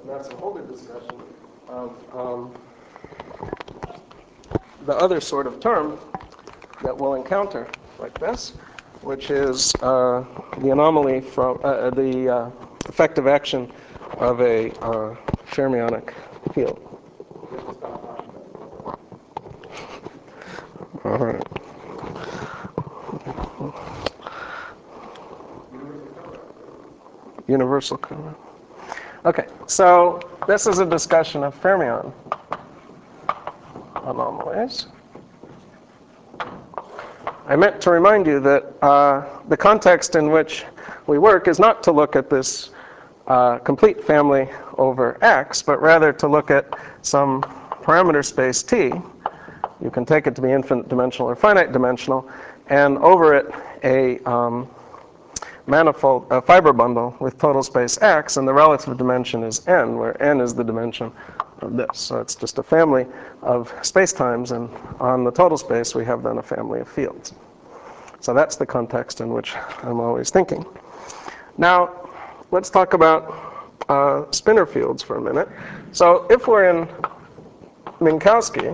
that's a whole new discussion of the other sort of term that we'll encounter like this, which is the anomaly from the effective action of a fermionic field. All right. Universal code. Okay, so this is a discussion of fermion anomalies. I meant to remind you that the context in which we work is not to look at this complete family over X, but rather to look at some parameter space T. You can take it to be infinite dimensional or finite dimensional, and over it a manifold, a fiber bundle with total space X, and the relative dimension is N, where N is the dimension of this. So it's just a family of spacetimes, and on the total space we have then a family of fields. So that's the context in which I'm always thinking. Now, let's talk about spinor fields for a minute. So if we're in Minkowski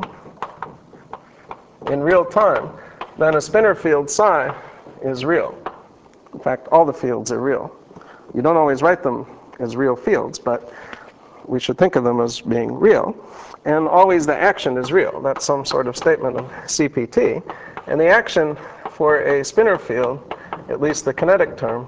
in real time, then a spinor field psi is real. In fact, all the fields are real. You don't always write them as real fields, but we should think of them as being real. And always the action is real. That's some sort of statement of CPT. And the action for a spinor field, at least the kinetic term,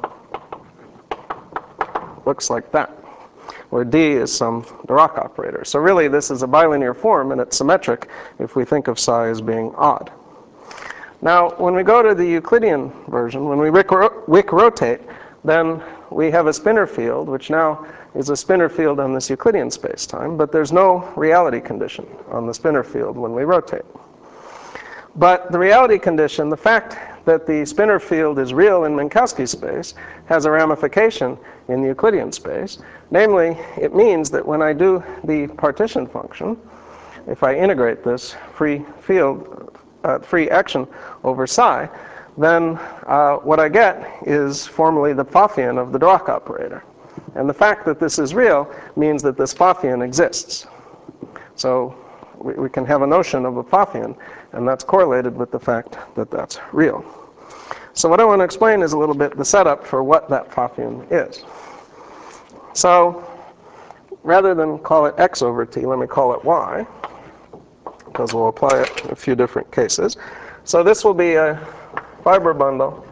looks like that, where D is some Dirac operator. So really this is a bilinear form, and it's symmetric if we think of psi as being odd. Now, when we go to the Euclidean version, when we Wick rotate, then we have a spinor field, which now is a spinor field on this Euclidean spacetime, but there's no reality condition on the spinor field when we rotate. But the reality condition, the fact that the spinor field is real in Minkowski space, has a ramification in the Euclidean space. Namely, it means that when I do the partition function, if I integrate this free field, free action over psi, then what I get is formally the Pfaffian of the Dirac operator. And the fact that this is real means that this Pfaffian exists. So we can have a notion of a Pfaffian, and that's correlated with the fact that that's real. So what I want to explain is a little bit the setup for what that Pfaffian is. So rather than call it X over T, let me call it Y, because we'll apply it in a few different cases. So this will be a fiber bundle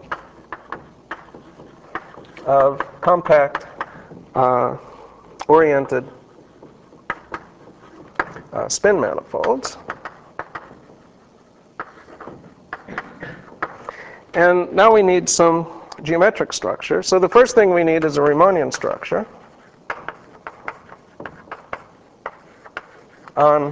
of compact oriented spin manifolds. And now we need some geometric structure. So the first thing we need is a Riemannian structure on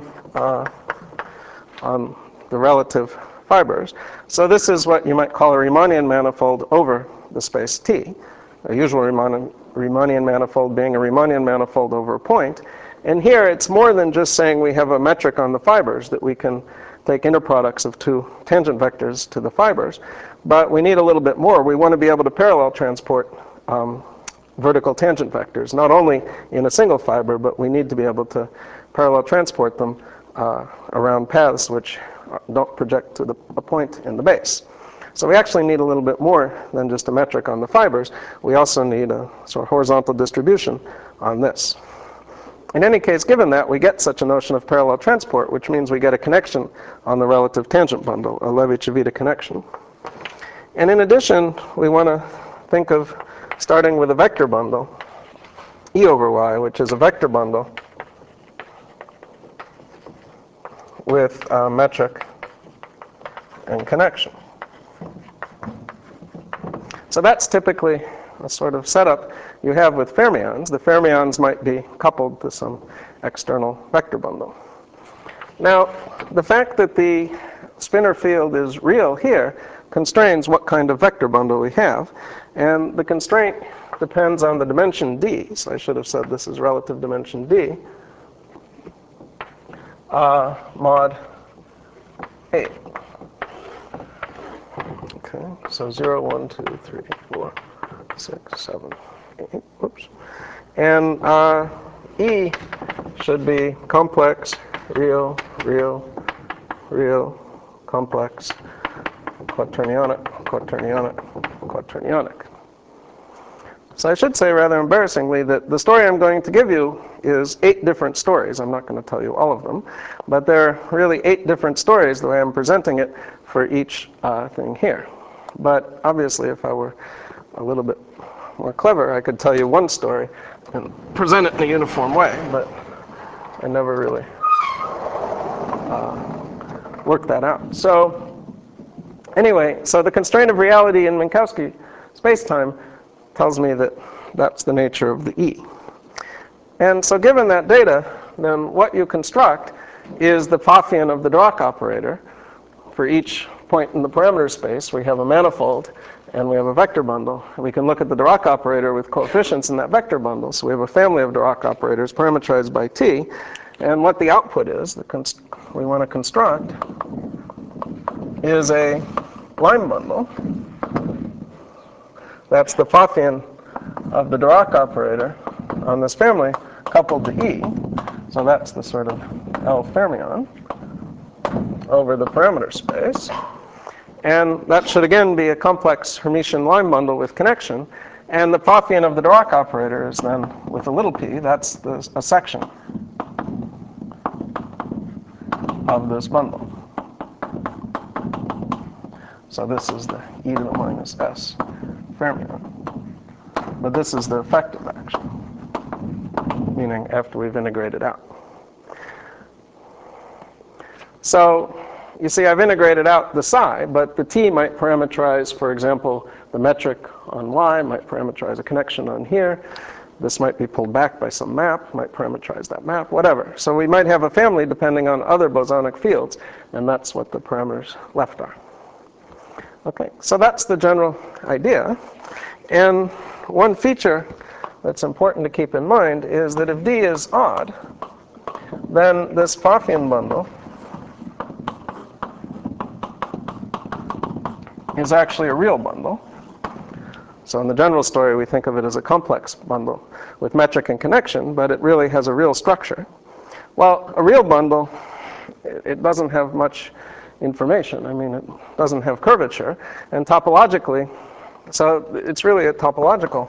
the relative fibers. So this is what you might call a Riemannian manifold over the space T. A usual Riemannian manifold being a Riemannian manifold over a point. And here it's more than just saying we have a metric on the fibers, that we can take interproducts of two tangent vectors to the fibers. But we need a little bit more. We want to be able to parallel transport vertical tangent vectors, not only in a single fiber, but we need to be able to parallel transport them around paths which don't project to a point in the base. So we actually need a little bit more than just a metric on the fibers. We also need a sort of horizontal distribution on this. In any case, given that, we get such a notion of parallel transport, which means we get a connection on the relative tangent bundle, a Levi-Civita connection. And in addition, we want to think of starting with a vector bundle, E over Y, which is a vector bundle with metric and connection. So that's typically a sort of setup you have with fermions. The fermions might be coupled to some external vector bundle. Now, the fact that the spinor field is real here constrains what kind of vector bundle we have. And the constraint depends on the dimension D. So I should have said this is relative dimension D. Mod A. Okay, so 0, 1, 2, 3, 4, 6, 7, 8. Whoops. And E should be complex, real, real, real, complex, quaternionic, quaternionic, quaternionic. So I should say rather embarrassingly that the story I'm going to give you is 8 different stories. I'm not going to tell you all of them, but there are really 8 different stories the way I'm presenting it for each thing here. But obviously if I were a little bit more clever, I could tell you one story and present it in a uniform way, but I never really worked that out. So anyway, so the constraint of reality in Minkowski spacetime tells me that that's the nature of the E. And so given that data, then what you construct is the Pfaffian of the Dirac operator. For each point in the parameter space, we have a manifold and we have a vector bundle. And we can look at the Dirac operator with coefficients in that vector bundle. So we have a family of Dirac operators parametrized by T. And what the output is, we want to construct, is a line bundle. That's the Pfaffian of the Dirac operator on this family coupled to E. So that's the sort of L fermion over the parameter space. And that should again be a complex Hermitian line bundle with connection. And the Pfaffian of the Dirac operator is then, with a little p, that's a section of this bundle. So this is the e to the minus s fermion. But this is the effective action, meaning after we've integrated out. So you see I've integrated out the psi, but the t might parameterize, for example, the metric on y, might parameterize a connection on here. This might be pulled back by some map, might parameterize that map, whatever. So we might have a family depending on other bosonic fields, and that's what the parameters left are. Okay, so that's the general idea. And one feature that's important to keep in mind is that if D is odd, then this Pfaffian bundle is actually a real bundle. So in the general story, we think of it as a complex bundle with metric and connection, but it really has a real structure. Well, a real bundle, it doesn't have much information. I mean, it doesn't have curvature. And topologically, so it's really a topological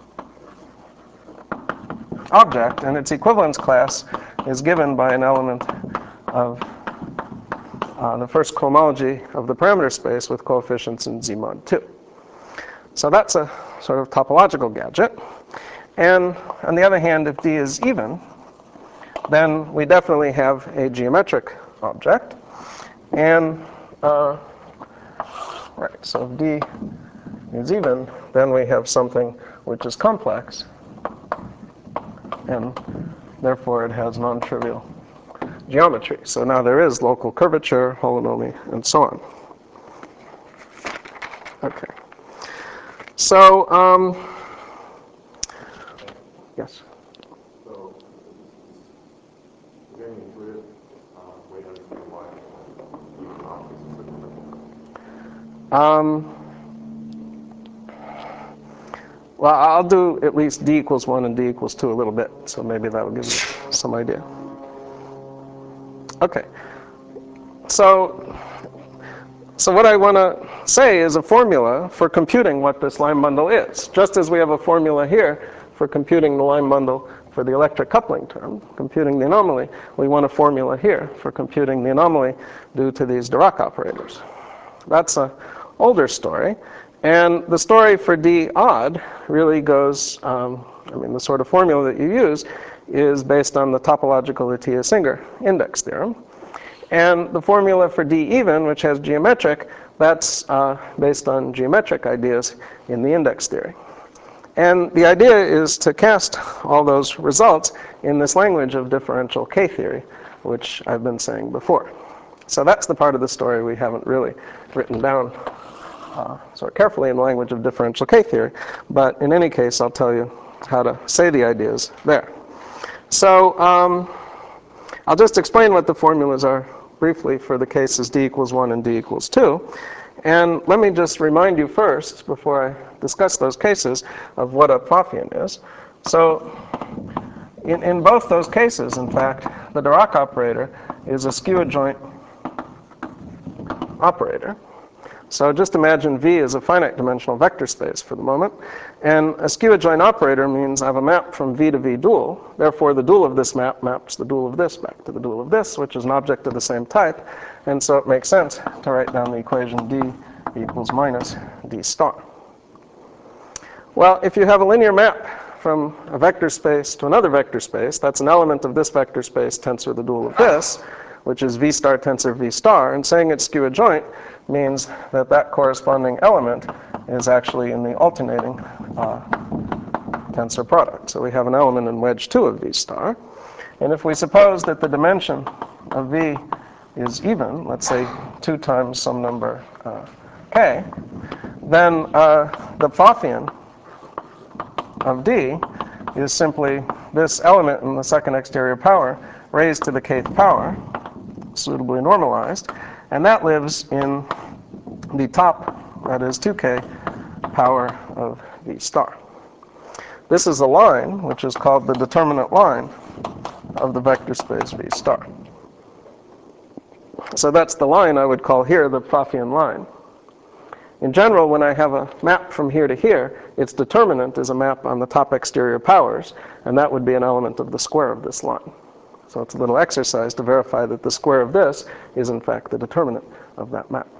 object, and its equivalence class is given by an element of the first cohomology of the parameter space with coefficients in Z mod 2. So that's a sort of topological gadget. And on the other hand, if D is even, then we definitely have a geometric object. And right, so if D is even, then we have something which is complex, and therefore it has non-trivial geometry. So now there is local curvature, holonomy, and so on. Okay. So, yes? So, is there any intuitive way to understand why D is odd is such a simple? Well, I'll do at least D equals 1 and D equals 2 a little bit, so maybe that will give you some idea. Okay. So what I want to say is a formula for computing what this line bundle is. Just as we have a formula here for computing the line bundle for the electric coupling term, computing the anomaly, we want a formula here for computing the anomaly due to these Dirac operators. That's an older story. And the story for D odd really goes, the sort of formula that you use is based on the topological Atiyah-Singer index theorem. And the formula for D even, which has geometric, that's based on geometric ideas in the index theory. And the idea is to cast all those results in this language of differential K theory, which I've been saying before. So that's the part of the story we haven't really written down sort of carefully in the language of differential K theory. But in any case, I'll tell you how to say the ideas there. So I'll just explain what the formulas are briefly for the cases D equals 1 and D equals 2. And let me just remind you first, before I discuss those cases, of what a Pfaffian is. So In both those cases, in fact, the Dirac operator is a skew-adjoint operator. So just imagine V is a finite dimensional vector space for the moment. And a skew-adjoint operator means I have a map from V to V dual. Therefore, the dual of this map maps the dual of this back to the dual of this, which is an object of the same type. And so it makes sense to write down the equation D equals minus D star. Well, if you have a linear map from a vector space to another vector space, that's an element of this vector space tensor the dual of this, which is V star tensor V star, and saying it's skew-adjoint means that that corresponding element is actually in the alternating tensor product. So we have an element in wedge 2 of V star. And if we suppose that the dimension of V is even, let's say 2 times some number k, then the Pfaffian of D is simply this element in the second exterior power raised to the kth power, suitably normalized, and that lives in the top, that is 2k power of V star. This is a line which is called the determinant line of the vector space V star. So that's the line I would call here the Pfaffian line. In general, when I have a map from here to here, its determinant is a map on the top exterior powers, and that would be an element of the square of this line. So it's a little exercise to verify that the square of this is in fact the determinant of that map.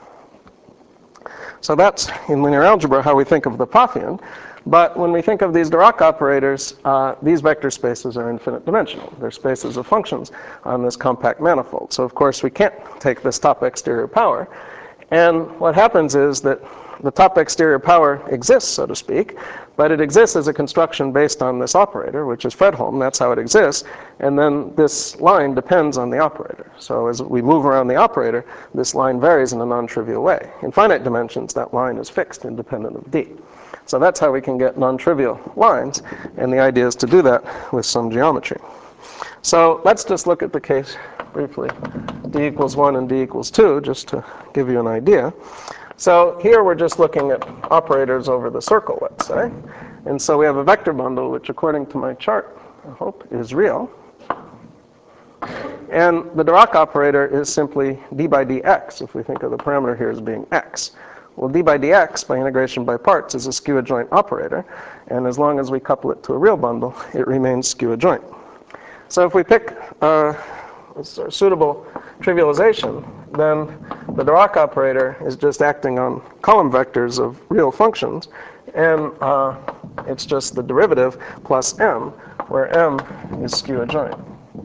So that's, in linear algebra, how we think of the Pfaffian. But when we think of these Dirac operators, these vector spaces are infinite dimensional. They're spaces of functions on this compact manifold. So of course we can't take this top exterior power. And what happens is that the top exterior power exists, so to speak, but it exists as a construction based on this operator, which is Fredholm. That's how it exists. And then this line depends on the operator. So as we move around the operator, this line varies in a non-trivial way. In finite dimensions, that line is fixed independent of D. So that's how we can get non-trivial lines. And the idea is to do that with some geometry. So let's just look at the case briefly, D equals 1 and D equals 2, just to give you an idea. So here we're just looking at operators over the circle, let's say. And so we have a vector bundle, which according to my chart, I hope, is real. And the Dirac operator is simply d by dx, if we think of the parameter here as being x. Well, d by dx, by integration by parts, is a skew-adjoint operator. And as long as we couple it to a real bundle, it remains skew-adjoint. So if we pick a suitable trivialization, then the Dirac operator is just acting on column vectors of real functions, and it's just the derivative plus m, where m is skew-adjoint.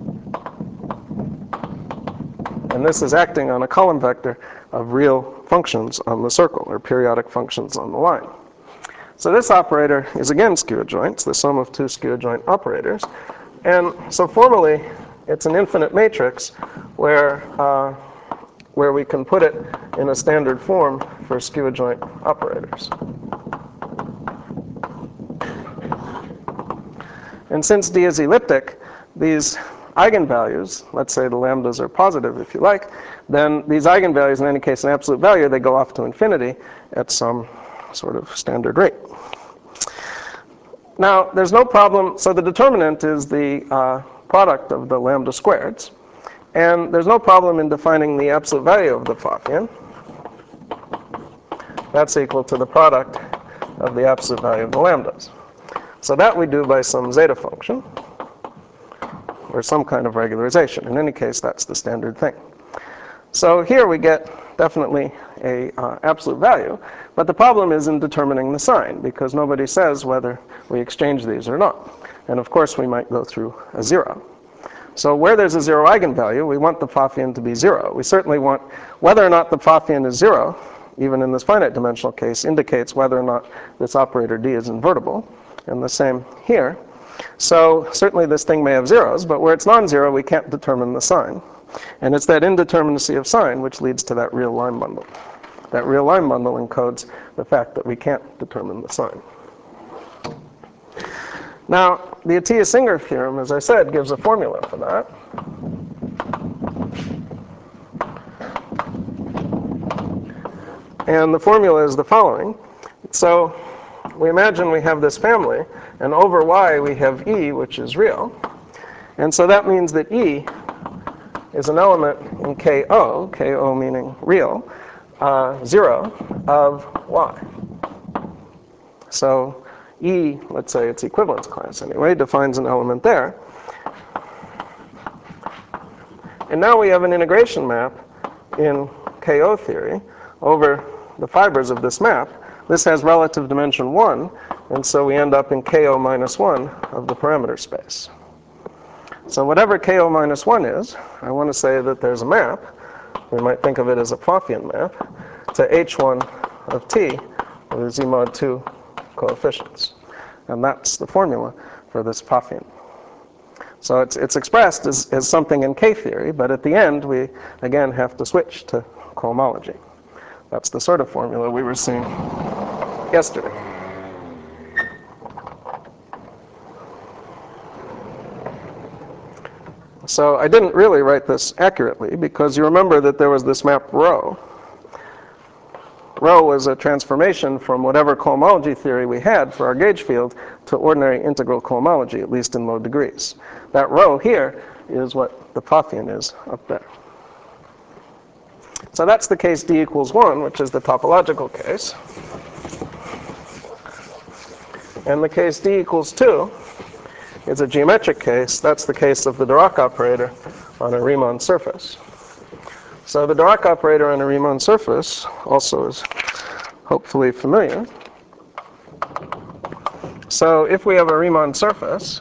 And this is acting on a column vector of real functions on the circle, or periodic functions on the line. So this operator is again skew-adjoint. It's the sum of 2 skew-adjoint operators. And so formally, it's an infinite matrix where we can put it in a standard form for skew-adjoint operators. And since D is elliptic, these eigenvalues, let's say the lambdas are positive if you like, then these eigenvalues, in any case an absolute value, they go off to infinity at some sort of standard rate. Now, there's no problem. So the determinant is the product of the lambda squareds. And there's no problem in defining the absolute value of the Pfaffian. That's equal to the product of the absolute value of the lambdas. So that we do by some zeta function, or some kind of regularization. In any case, that's the standard thing. So here we get definitely a absolute value, but the problem is in determining the sign, because nobody says whether we exchange these or not. And of course, we might go through a 0. So where there's a 0 eigenvalue, we want the Pfaffian to be 0. We certainly want whether or not the Pfaffian is 0, even in this finite dimensional case, indicates whether or not this operator D is invertible. And the same here. So certainly this thing may have zeros, but where it's non-zero, we can't determine the sign. And it's that indeterminacy of sign which leads to that real line bundle. That real line bundle encodes the fact that we can't determine the sign. Now, the Atiyah-Singer theorem, as I said, gives a formula for that. And the formula is the following. So we imagine we have this family, and over Y we have E, which is real. And so that means that E is an element in KO meaning real, 0 of Y. So E, let's say its equivalence class anyway, defines an element there. And now we have an integration map in KO theory over the fibers of this map. This has relative dimension 1, and so we end up in KO minus 1 of the parameter space. So whatever KO minus 1 is, I want to say that there's a map. We might think of it as a Pfaffian map to H1 of T with Z mod 2 coefficients. And that's the formula for this Pfaffian. So it's expressed as something in K theory, but at the end we again have to switch to cohomology. That's the sort of formula we were seeing yesterday. So I didn't really write this accurately because you remember that there was this map rho. Rho was a transformation from whatever cohomology theory we had for our gauge field to ordinary integral cohomology, at least in low degrees. That rho here is what the Pfaffian is up there. So that's the case D equals 1, which is the topological case. And the case D equals 2 is a geometric case. That's the case of the Dirac operator on a Riemann surface. So the Dirac operator on a Riemann surface also is hopefully familiar. So if we have a Riemann surface,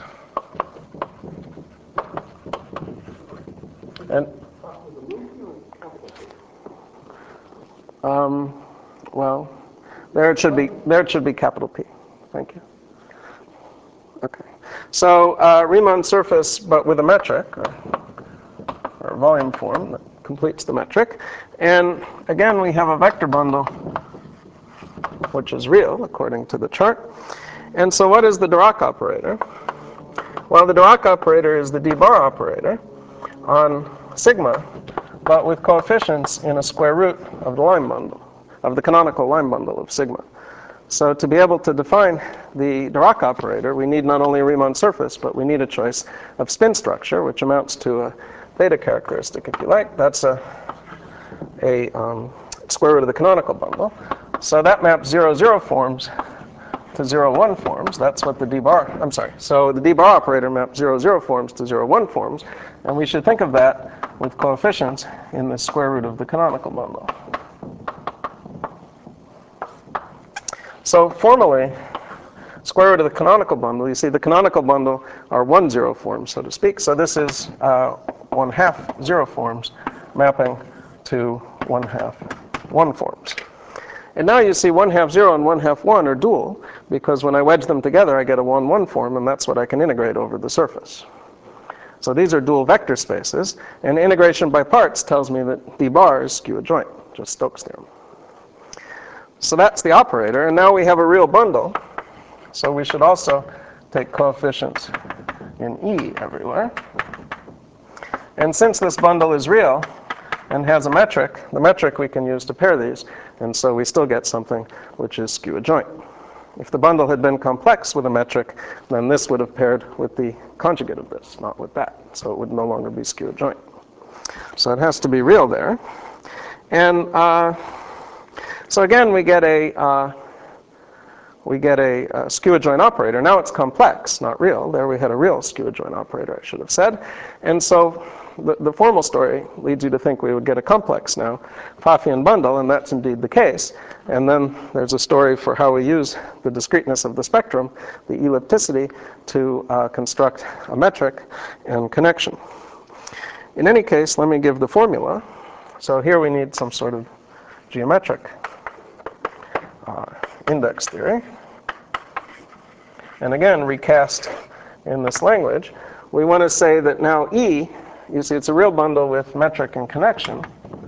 and well, there it should be capital P. Thank you. Okay. So Riemann surface, but with a metric, or volume form that completes the metric. And again, we have a vector bundle, which is real, according to the chart. And so what is the Dirac operator? Well, the Dirac operator is the d-bar operator on sigma, but with coefficients in a square root of the line bundle, of the canonical line bundle of sigma. So to be able to define the Dirac operator, we need not only a Riemann surface, but we need a choice of spin structure, which amounts to a theta characteristic, if you like. That's a square root of the canonical bundle. So that maps 0, 0 forms to 0, 1 forms. That's what the d-bar, I'm sorry. So the d-bar operator maps 0, 0 forms to 0, 1 forms. And we should think of that with coefficients in the square root of the canonical bundle. So formally, square root of the canonical bundle, you see the canonical bundle are 1, 0 forms, so to speak. So this is 1/2 0 forms mapping to 1/2 1 forms. And now you see 1/2 0 and 1/2 1 are dual, because when I wedge them together, I get a 1, 1 form, and that's what I can integrate over the surface. So these are dual vector spaces, and integration by parts tells me that d bar is skew adjoint, just Stokes' theorem. So that's the operator, and now we have a real bundle. So we should also take coefficients in E everywhere. And since this bundle is real and has a metric, the metric we can use to pair these, and so we still get something which is skew adjoint. If the bundle had been complex with a metric, then this would have paired with the conjugate of this, not with that. So it would no longer be skew adjoint. So it has to be real there. And so again, we get a skew adjoint operator. Now it's complex, not real. There we had a real skew adjoint operator, I should have said. And so the formal story leads you to think we would get a complex now, Pfaffian bundle, and that's indeed the case. And then there's a story for how we use the discreteness of the spectrum, the ellipticity, to construct a metric and connection. In any case, let me give the formula. So here we need some sort of geometric index theory. And again, recast in this language, we want to say that now E, you see it's a real bundle with metric and connection.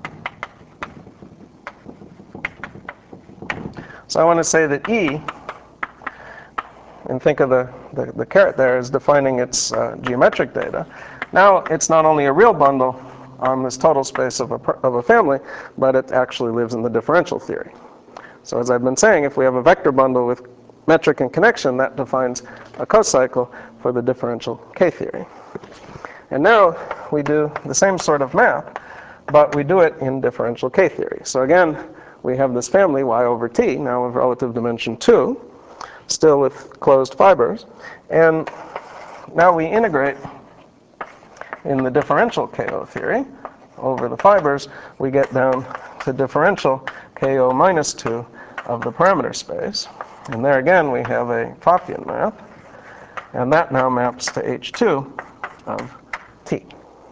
So I want to say that E, and think of the caret there as defining its geometric data. Now it's not only a real bundle on this total space of a family, but it actually lives in the differential theory. So as I've been saying, if we have a vector bundle with metric and connection, that defines a cocycle for the differential K-theory. And now we do the same sort of map, but we do it in differential K-theory. So again, we have this family y over t, now of relative dimension 2, still with closed fibers. And now we integrate in the differential KO theory over the fibers. We get down to differential KO minus 2 of the parameter space. And there again, we have a Pfaffian map. And that now maps to H2 of T.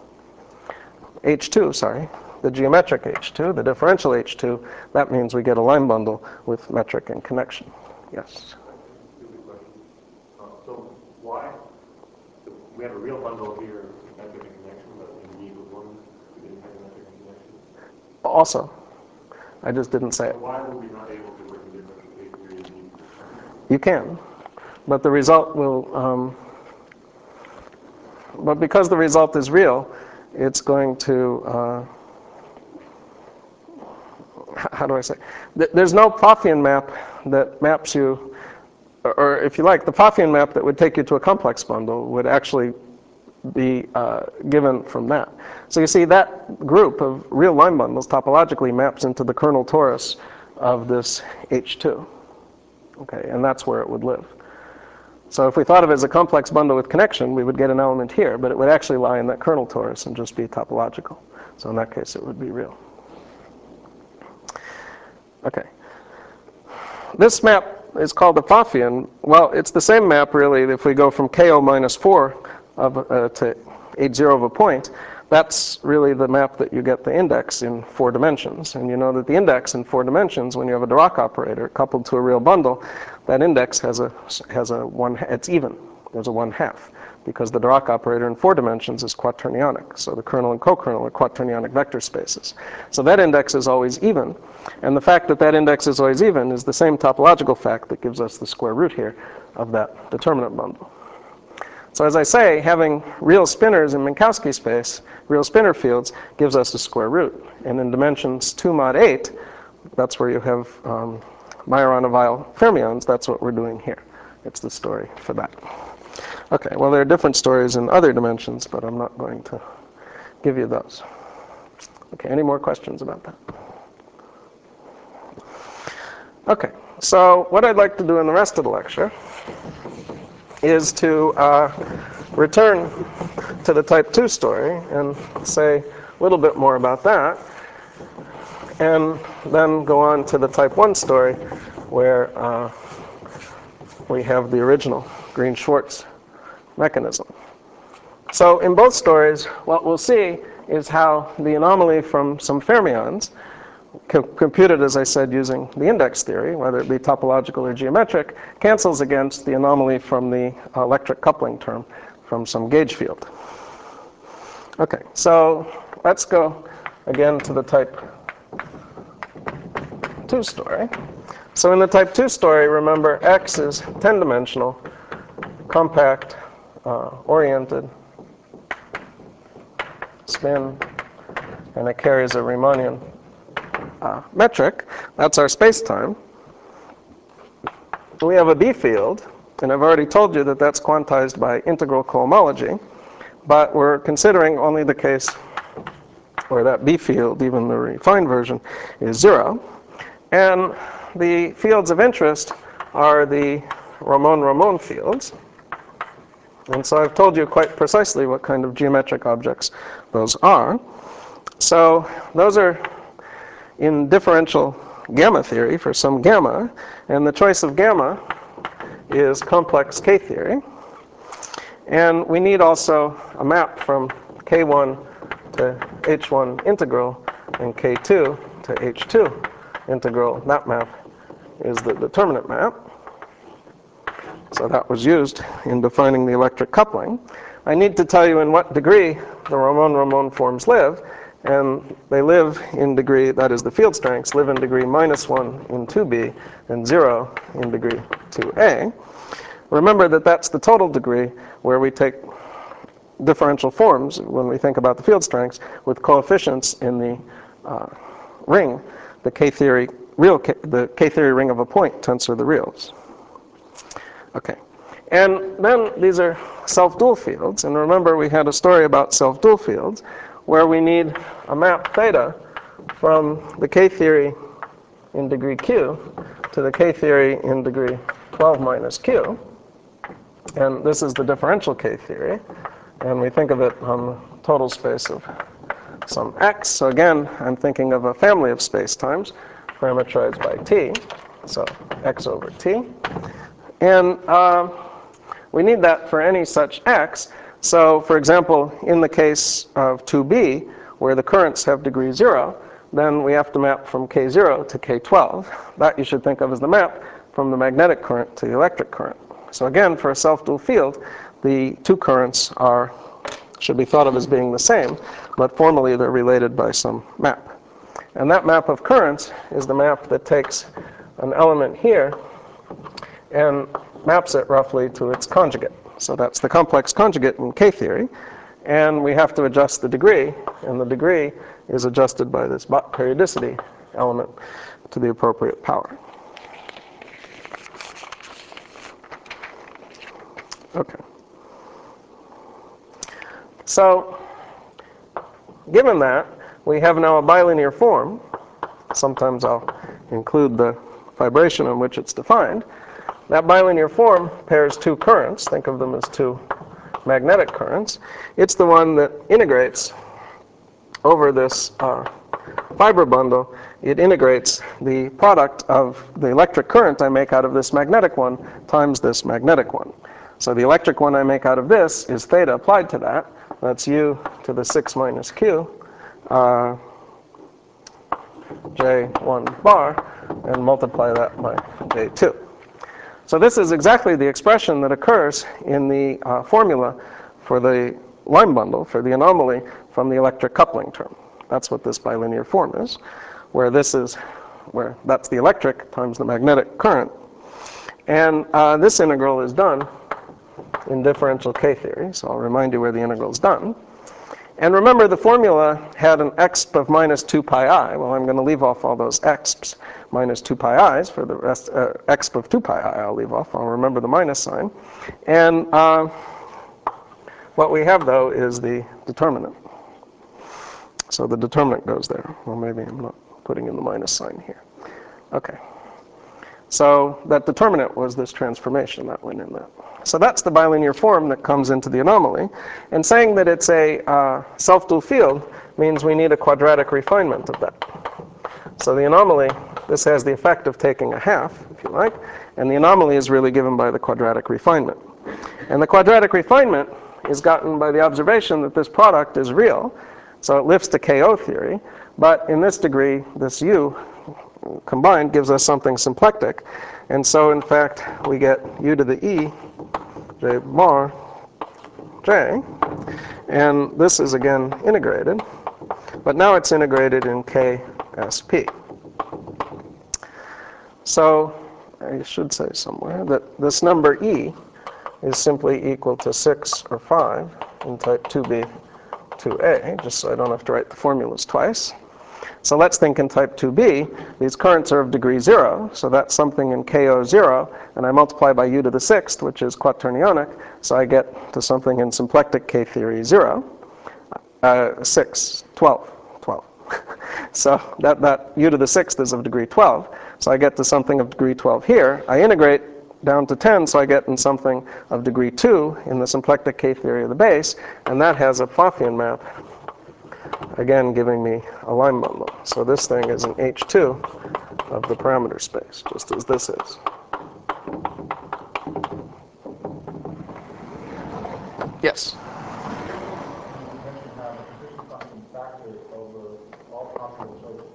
H2, sorry, the geometric H2, the differential H2, that means we get a line bundle with metric and connection. Yes? Stupid question. So why? We have a real bundle here, metric and connection, but in the equals 1, we didn't have a metric and connection. Also, I just didn't say it. So why were we not able to work in differential K-theory in the equals 1? You can, but the result will, but because the result is real, it's going to, how do I say? There's no Pfaffian map that maps you, or if you like, the Pfaffian map that would take you to a complex bundle would actually be given from that. So you see, that group of real line bundles topologically maps into the kernel torus of this H2. Okay, and that's where it would live. So if we thought of it as a complex bundle with connection, we would get an element here, but it would actually lie in that kernel torus and just be topological. So in that case, it would be real. Okay. This map is called the Pfaffian. Well, it's the same map, really, if we go from KO minus 4 to H0 of a point. That's really the map that you get the index in 4 dimensions. And you know that the index in 4 dimensions, when you have a Dirac operator coupled to a real bundle, that index has a one, it's even. There's a 1/2, because the Dirac operator in 4 dimensions is quaternionic. So the kernel and co-kernel are quaternionic vector spaces. So that index is always even. And the fact that that index is always even is the same topological fact that gives us the square root here of that determinant bundle. So as I say, having real spinners in Minkowski space, real spinor fields, gives us a square root. And in dimensions 2 mod 8, that's where you have Majorana-Weil fermions. That's what we're doing here. It's the story for that. Okay, well, there are different stories in other dimensions, but I'm not going to give you those. Okay, any more questions about that? Okay, so what I'd like to do in the rest of the lecture is to return to the type 2 story and say a little bit more about that, and then go on to the type 1 story where we have the original Green-Schwarz mechanism. So in both stories, what we'll see is how the anomaly from some fermions, computed, as I said, using the index theory, whether it be topological or geometric, cancels against the anomaly from the electric coupling term from some gauge field. Okay, so let's go again to the type 2 story. So in the type 2 story, remember, X is 10-dimensional, compact, oriented, spin, and it carries a Riemannian metric. That's our space-time. We have a B field, and I've already told you that that's quantized by integral cohomology, but we're considering only the case where that B field, even the refined version, is 0. And the fields of interest are the Ramon-Ramon fields. And so I've told you quite precisely what kind of geometric objects those are. So those are in differential gamma theory for some gamma, and the choice of gamma is complex K theory. And we need also a map from K1 to H1 integral and K2 to H2 integral. That map is the determinant map. So that was used in defining the electric coupling. I need to tell you in what degree the Ramon-Ramon forms live. And they live in degree, that is the field strengths, live in degree -1 in 2b and 0 in degree 2a. Remember that that's the total degree where we take differential forms when we think about the field strengths with coefficients in the ring, the K-theory ring of a point tensor the reals. Okay. And then these are self-dual fields. And remember, we had a story about self-dual fields where we need a map theta from the K-theory in degree q to the K-theory in degree 12 minus q. And this is the differential K-theory. And we think of it on the total space of some x. So again, I'm thinking of a family of spacetimes parameterized by t. So x over t. And we need that for any such x. So for example, in the case of 2b, where the currents have degree 0, then we have to map from K0 to K12. That you should think of as the map from the magnetic current to the electric current. So again, for a self-dual field, the two currents should be thought of as being the same, but formally they're related by some map. And that map of currents is the map that takes an element here and maps it roughly to its conjugate. So that's the complex conjugate in K-theory. And we have to adjust the degree, and the degree is adjusted by this periodicity element to the appropriate power. Okay. So, given that, we have now a bilinear form. Sometimes I'll include the vibration in which it's defined. That bilinear form pairs two currents. Think of them as two magnetic currents. It's the one that integrates over this fiber bundle. It integrates the product of the electric current I make out of this magnetic one times this magnetic one. So the electric one I make out of this is theta applied to that. That's u to the 6 minus q J1 bar, and multiply that by J2. So this is exactly the expression that occurs in the formula for the line bundle, for the anomaly from the electric coupling term. That's what this bilinear form is, where that's the electric times the magnetic current. And this integral is done in differential K-theory, so I'll remind you where the integral is done. And remember, the formula had an exp of minus 2 pi I. Well, I'm going to leave off all those exps, minus 2 pi i's. For the rest, exp of 2 pi I I'll leave off. I'll remember the minus sign. And what we have, though, is the determinant. So the determinant goes there. Well, maybe I'm not putting in the minus sign here. Okay. So that determinant was this transformation that went in there. So that's the bilinear form that comes into the anomaly. And saying that it's a self-dual field means we need a quadratic refinement of that. So the anomaly, this has the effect of taking a half, if you like, and the anomaly is really given by the quadratic refinement. And the quadratic refinement is gotten by the observation that this product is real, so it lifts to KO theory, but in this degree, this u combined gives us something symplectic, and so in fact we get u to the e j bar j, and this is again integrated, but now it's integrated in KSP. So I should say somewhere that this number e is simply equal to 6 or 5 in type 2b, 2a, just so I don't have to write the formulas twice. So let's think in type 2b, these currents are of degree 0, so that's something in KO 0, and I multiply by u to the 6th, which is quaternionic, so I get to something in symplectic K theory 0, 6, 12. So that u to the 6th is of degree 12, so I get to something of degree 12 here. I integrate down to 10, so I get in something of degree 2 in the symplectic K theory of the base, and that has a Pfaffian map, again giving me a line bundle. So this thing is an H2 of the parameter space, just as this is. Yes? You mentioned how the position function factors over all possible choices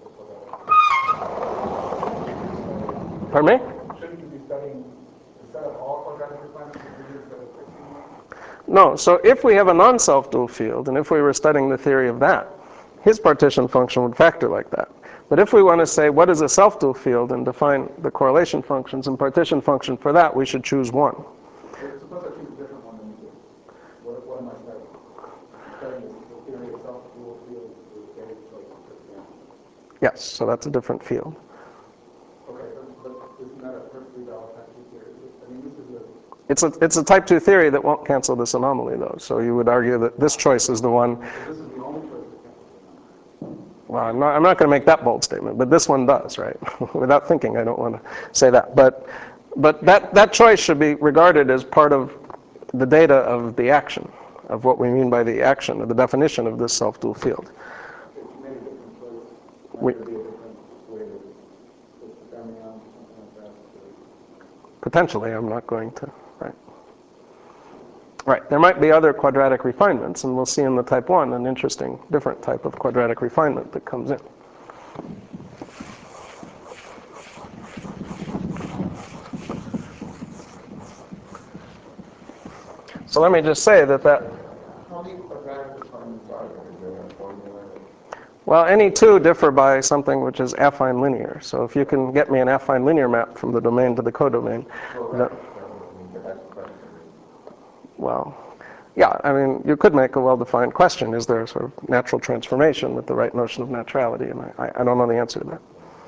for Pardon me? Shouldn't you be studying instead of all quadratic refinements instead of fixing one? No, so if we have a non-self-dual field, and if we were studying the theory of that, his partition function would factor like that. But if we want to say what is a self-dual field and define the correlation functions and partition function for that, we should choose one. Suppose I choose a different one than you do. What am I studying? I'm studying the theory of self-dual fields with various choices, for example. Yes, so that's a different field. Okay, but isn't that a perfectly valid type of theory? I mean, this is It's a type 2 theory that won't cancel this anomaly, though. So you would argue that this choice is the one. This is the only choice that cancels. Well, I'm not going to make that bold statement, but this one does, right? Without thinking, I don't want to say that. But that choice should be regarded as part of the data of the action, of what we mean by the action, of the definition of this self-dual field. If you made a different choice, We, might there be a different way to put the family on, something like that? potentially, I'm not going to, right? Right, there might be other quadratic refinements, and we'll see in the type 1 an interesting, different type of quadratic refinement that comes in. So let me just say that How many quadratic refinements are there? Is there a formula? well, any two differ by something which is affine linear. So if you can get me an affine linear map from the domain to the codomain, well, yeah, I mean, you could make a well-defined question. Is there a sort of natural transformation with the right notion of naturality? And I don't know the answer to that.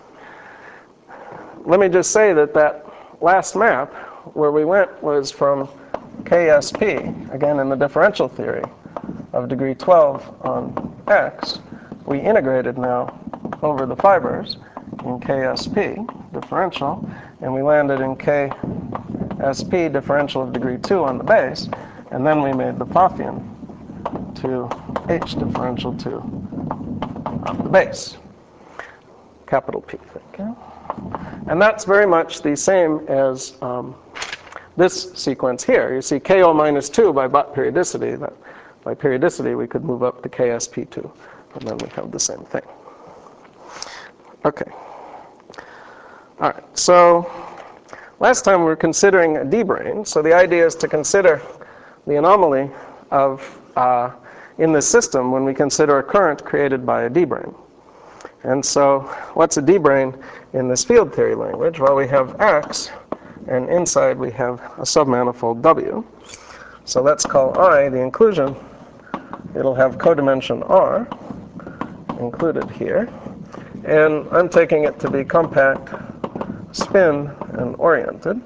Let me just say that last map where we went was from KSP, again in the differential theory, of degree 12 on X. We integrated now over the fibers in KSP differential, and we landed in KSP differential of degree 2 on the base, and then we made the Pfaffian to H differential 2 on the base. Capital P, thank you. And that's very much the same as this sequence here. You see KO minus 2 by Bott periodicity. That by periodicity, we could move up to KSP2, and then we have the same thing. Okay. All right, so last time we were considering a D-brane. So the idea is to consider the anomaly of in this system when we consider a current created by a D-brane. And so what's a D-brane in this field theory language? Well, we have X, and inside we have a submanifold W. So let's call I the inclusion. It'll have codimension R included here. And I'm taking it to be compact, spin, and oriented.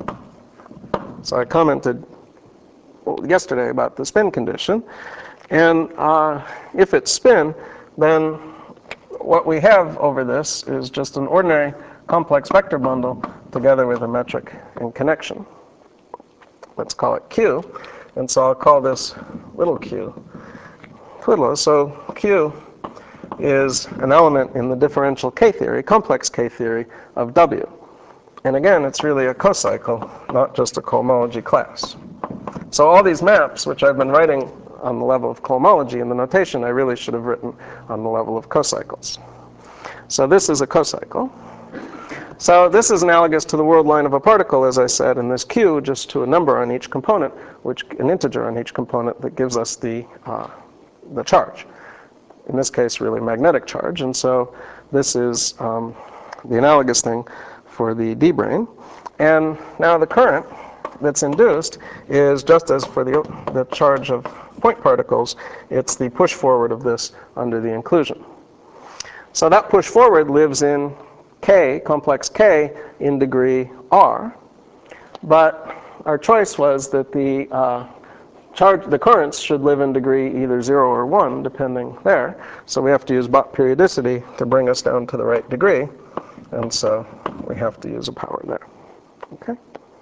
So I commented yesterday about the spin condition. And if it's spin, then what we have over this is just an ordinary complex vector bundle together with a metric in connection. Let's call it Q. And so I'll call this little q twiddler. So Q is an element in the differential K theory, complex K theory of W. And again, it's really a cocycle, not just a cohomology class. So all these maps, which I've been writing on the level of cohomology in the notation, I really should have written on the level of cocycles. So this is a cocycle. So this is analogous to the world line of a particle, as I said, and this Q just to a number on each component, an integer on each component that gives us the charge. In this case, really magnetic charge. And so this is the analogous thing for the D-brane. And now the current that's induced is just as for the charge of point particles, it's the push forward of this under the inclusion. So that push forward lives in K, complex K, in degree R. But our choice was that the currents should live in degree either 0 or 1, depending there. So we have to use Bott periodicity to bring us down to the right degree. And so we have to use a power there. Okay?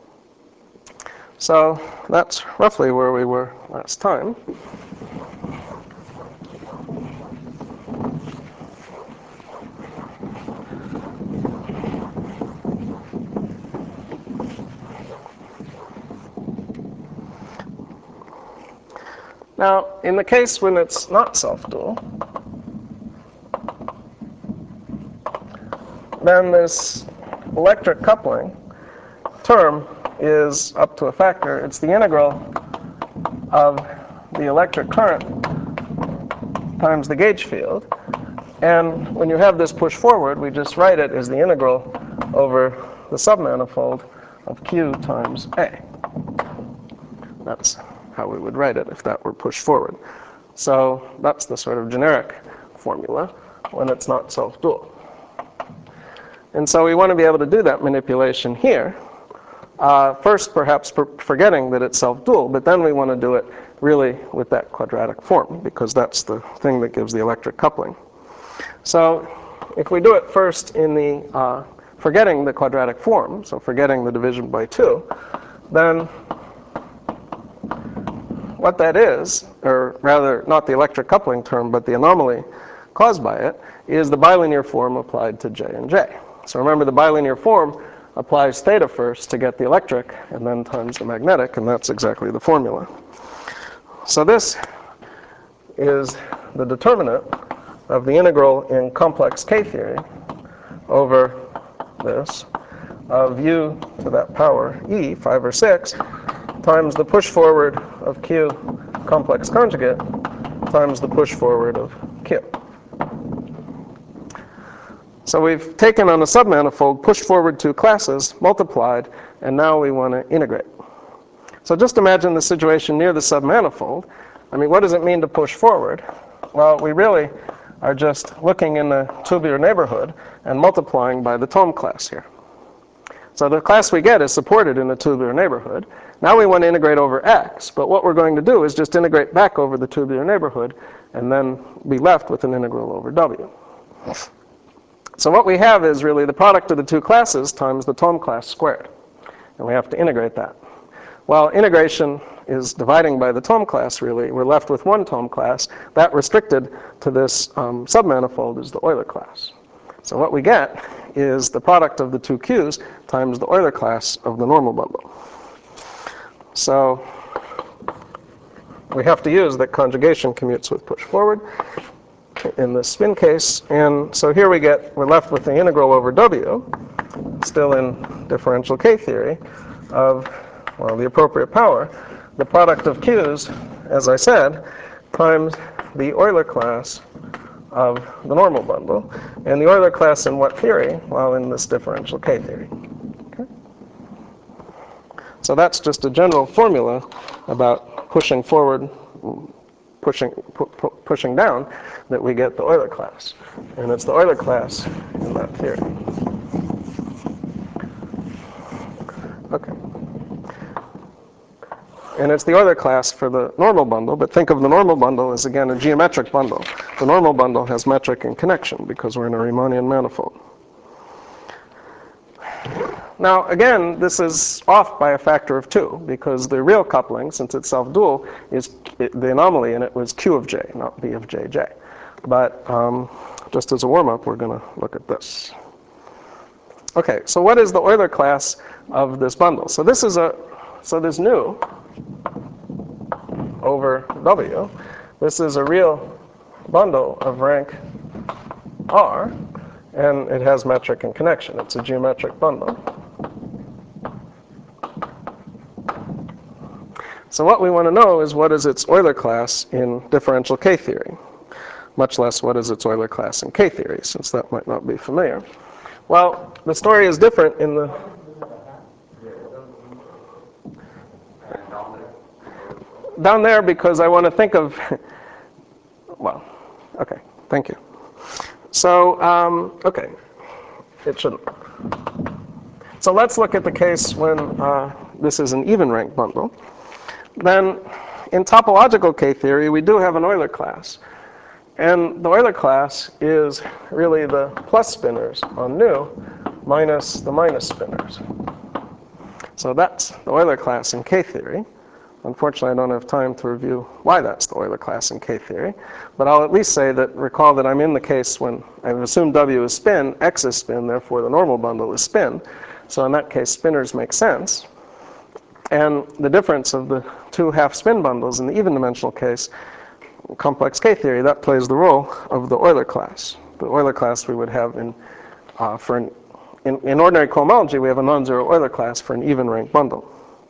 So that's roughly where we were last time. Now, in the case when it's not self-dual, then this electric coupling term is up to a factor. It's the integral of the electric current times the gauge field. And when you have this push forward, we just write it as the integral over the submanifold of Q times A. That's how we would write it if that were pushed forward. So that's the sort of generic formula when it's not self-dual. And so we want to be able to do that manipulation here. First, perhaps forgetting that it's self-dual, but then we want to do it really with that quadratic form, because that's the thing that gives the electric coupling. So if we do it first in the forgetting the quadratic form, so forgetting the division by 2, then what that is, or rather not the electric coupling term, but the anomaly caused by it, is the bilinear form applied to J and J. So remember, the bilinear form applies theta first to get the electric, and then times the magnetic, and that's exactly the formula. So this is the determinant of the integral in complex K theory over this of u to that power e, 5 or 6, times the push forward of q complex conjugate times the push forward of q. So we've taken on a submanifold, pushed forward 2 classes, multiplied, and now we want to integrate. So just imagine the situation near the submanifold. I mean, what does it mean to push forward? Well, we really are just looking in the tubular neighborhood and multiplying by the Thom class here. So the class we get is supported in the tubular neighborhood. Now we want to integrate over x, but what we're going to do is just integrate back over the tubular neighborhood and then be left with an integral over w. So what we have is really the product of the 2 classes times the Thom class squared. And we have to integrate that. While integration is dividing by the Thom class, really, we're left with 1 Thom class. That restricted to this submanifold is the Euler class. So what we get is the product of the 2 Q's times the Euler class of the normal bundle. So we have to use that conjugation commutes with push forward in the spin case. And so here we're left with the integral over w, still in differential K theory, of, well, the appropriate power, the product of Q's, as I said, times the Euler class of the normal bundle. And the Euler class in what theory? Well, in this differential K theory. Okay? So that's just a general formula about pushing forward, pushing down, that we get the Euler class. And it's the Euler class in that theory. Okay. And it's the Euler class for the normal bundle, but think of the normal bundle as, again, a geometric bundle. The normal bundle has metric and connection because we're in a Riemannian manifold. Now, again, this is off by a factor of 2 because the real coupling, since it's self-dual, the anomaly in it was Q of J, not B of JJ. But just as a warm-up, we're going to look at this. Okay, so what is the Euler class of this bundle? So this is this nu over W. This is a real bundle of rank R, and it has metric and connection. It's a geometric bundle. So what we want to know is what is its Euler class in differential K theory, much less what is its Euler class in K theory, since that might not be familiar. Well, the story is different in the... Down there, because I want to think of... Well, okay, thank you. So, okay, it shouldn't. So let's look at the case when this is an even rank bundle. Then, in topological K theory, we do have an Euler class. And the Euler class is really the plus spinors on nu minus the minus spinors. So that's the Euler class in K theory. Unfortunately, I don't have time to review why that's the Euler class in K theory. But I'll at least say that, recall that I'm in the case when I've assumed W is spin, X is spin, therefore the normal bundle is spin. So in that case, spinors make sense. And the difference of the 2 half-spin bundles in the even-dimensional case, complex K theory, that plays the role of the Euler class. The Euler class we would have in ordinary cohomology, we have a non-zero Euler class for an even-rank bundle.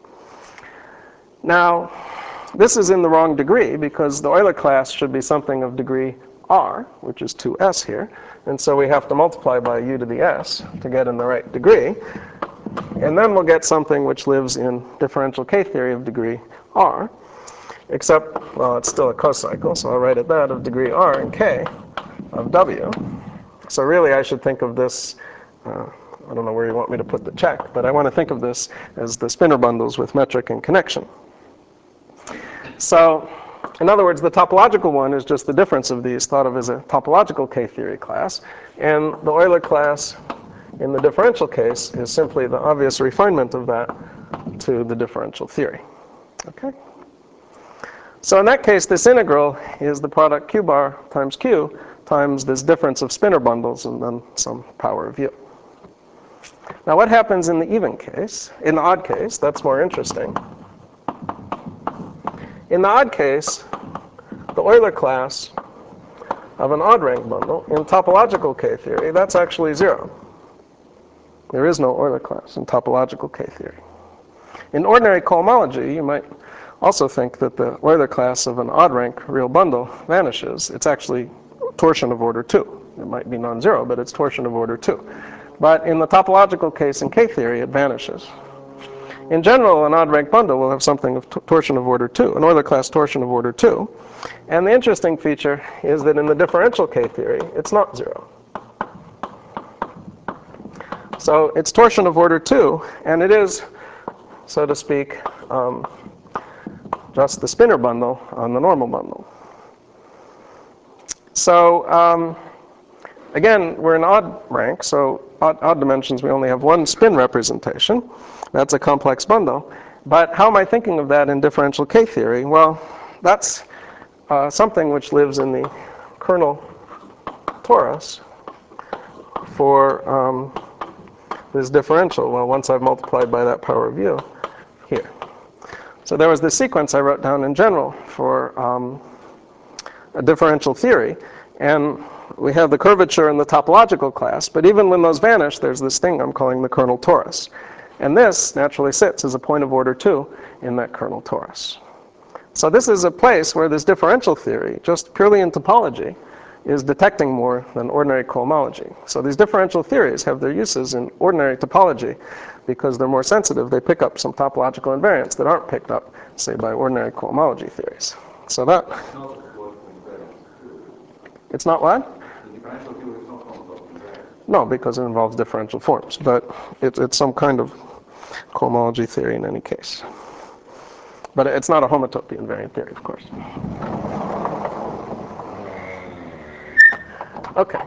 Now, this is in the wrong degree because the Euler class should be something of degree R, which is 2s here. And so we have to multiply by u to the s to get in the right degree. And then we'll get something which lives in differential K theory of degree R, except, well, it's still a cocycle, so I'll write it that, of degree R and K of W. So really I should think of this I don't know where you want me to put the check, but I want to think of this as the spinor bundles with metric and connection. So, in other words, the topological one is just the difference of these, thought of as a topological K-theory class. And the Euler class in the differential case is simply the obvious refinement of that to the differential theory. Okay? So in that case, this integral is the product q bar times q times this difference of spinor bundles and then some power of u. Now what happens in the even case? In the odd case, that's more interesting. In the odd case, the Euler class of an odd rank bundle in topological K-theory, that's actually 0. There is no Euler class in topological K-theory. In ordinary cohomology, you might also think that the Euler class of an odd rank real bundle vanishes. It's actually torsion of order 2. It might be non-zero, but it's torsion of order 2. But in the topological case in K-theory, it vanishes. In general, an odd rank bundle will have something of torsion of order 2, an Euler class torsion of order 2. And the interesting feature is that in the differential K-theory, it's not 0. So it's torsion of order 2, and it is, so to speak, just the spinor bundle on the normal bundle. So again, we're in odd rank, so odd dimensions, we only have one spin representation. That's a complex bundle. But how am I thinking of that in differential K-theory? Well, that's something which lives in the kernel torus for this differential. Well, once I've multiplied by that power of u here. So there was this sequence I wrote down in general for a differential theory. And we have the curvature in the topological class. But even when those vanish, there's this thing I'm calling the kernel torus. And this naturally sits as a point of order 2 in that kernel torus. So this is a place where this differential theory, just purely in topology, is detecting more than ordinary cohomology. So these differential theories have their uses in ordinary topology because they're more sensitive. They pick up some topological invariants that aren't picked up, say, by ordinary cohomology theories. So that... It's not what? No, because it involves differential forms. But it's some kind of cohomology theory in any case. But it's not a homotopy invariant theory, of course. Okay.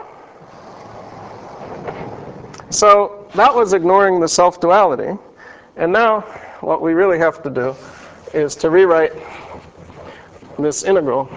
So that was ignoring the self-duality. And now what we really have to do is to rewrite this integral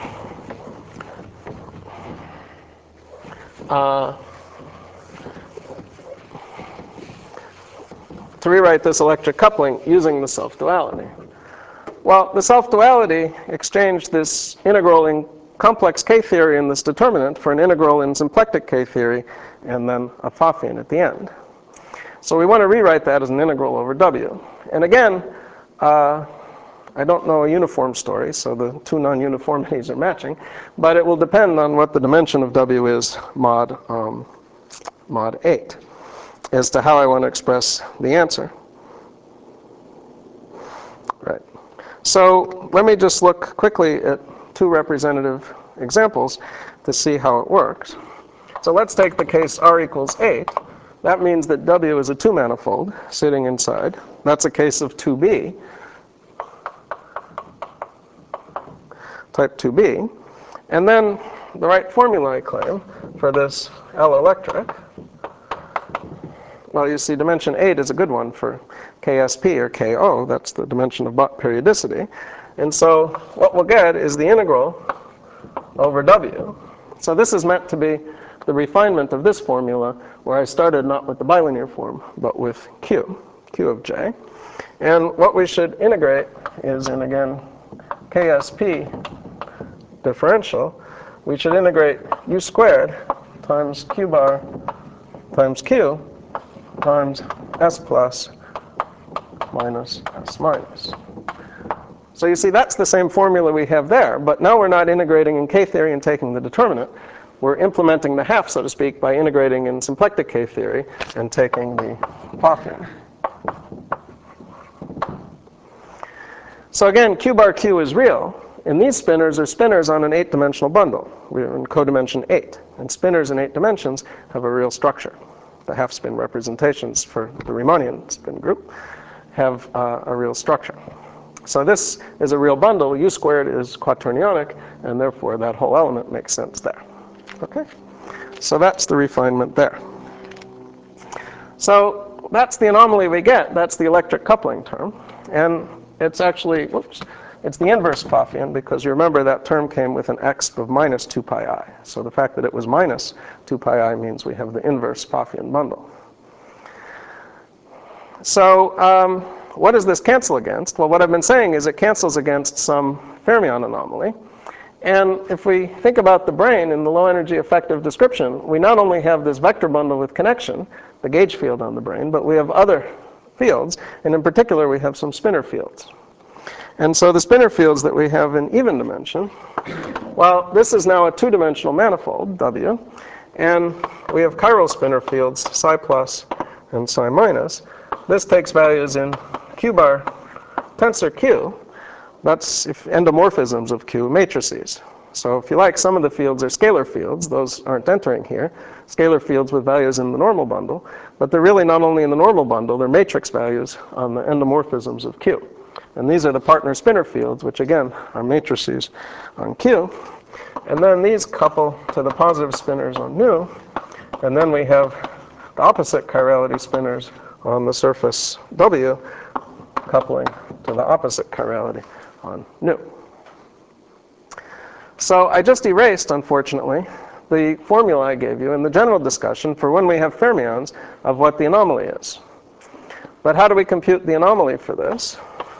to rewrite this electric coupling using the self-duality. Well, the self-duality exchanged this integral in complex K-theory in this determinant for an integral in symplectic K-theory and then a Pfaffian at the end. So we want to rewrite that as an integral over W. And again, I don't know a uniform story, so the two non-uniformities are matching, but it will depend on what the dimension of W is mod 8 as to how I want to express the answer. Right. So let me just look quickly at two representative examples to see how it works. So let's take the case R equals 8. That means that W is a two-manifold sitting inside. That's a case of 2B, type 2B. And then the right formula I claim for this L electric, well, you see dimension 8 is a good one for KSP or KO. That's the dimension of Bott periodicity. And so what we'll get is the integral over W. So this is meant to be the refinement of this formula where I started not with the bilinear form, but with Q of J. And what we should integrate is in, again, KSP differential. We should integrate U squared times Q bar times Q times S plus minus S minus. So you see, that's the same formula we have there, but now we're not integrating in K-theory and taking the determinant. We're implementing the half, so to speak, by integrating in symplectic K-theory and taking the Pfaffian. So again, Q bar Q is real, and these spinners are spinners on an 8-dimensional bundle. We're in codimension 8, and spinners in 8 dimensions have a real structure. the half-spin representations for the Riemannian spin group, have a real structure. So this is a real bundle. U squared is quaternionic, and therefore that whole element makes sense there. Okay? So that's the refinement there. So that's the anomaly we get. That's the electric coupling term. And it's actually, whoops, it's the inverse Pfaffian, because you remember that term came with an exp of minus 2 pi I. So the fact that it was minus 2 pi I means we have the inverse Pfaffian bundle. So what does this cancel against? Well, what I've been saying is it cancels against some fermion anomaly. And if we think about the brain in the low energy effective description, we not only have this vector bundle with connection, the gauge field on the brain, but we have other fields, and in particular we have some spinor fields. And so the spinor fields that we have in even dimension, well, this is now a two-dimensional manifold, W, and we have chiral spinor fields, psi plus and psi minus. This takes values in Q bar tensor Q. That's if endomorphisms of Q matrices. So if you like, some of the fields are scalar fields. Those aren't entering here. Scalar fields with values in the normal bundle. But they're really not only in the normal bundle, they're matrix values on the endomorphisms of Q. And these are the partner spinor fields, which again are matrices on Q. And then these couple to the positive spinors on nu. And then we have the opposite chirality spinors on the surface W coupling to the opposite chirality on nu. So I just erased, unfortunately, the formula I gave you in the general discussion for when we have fermions of what the anomaly is. But how do we compute the anomaly for this?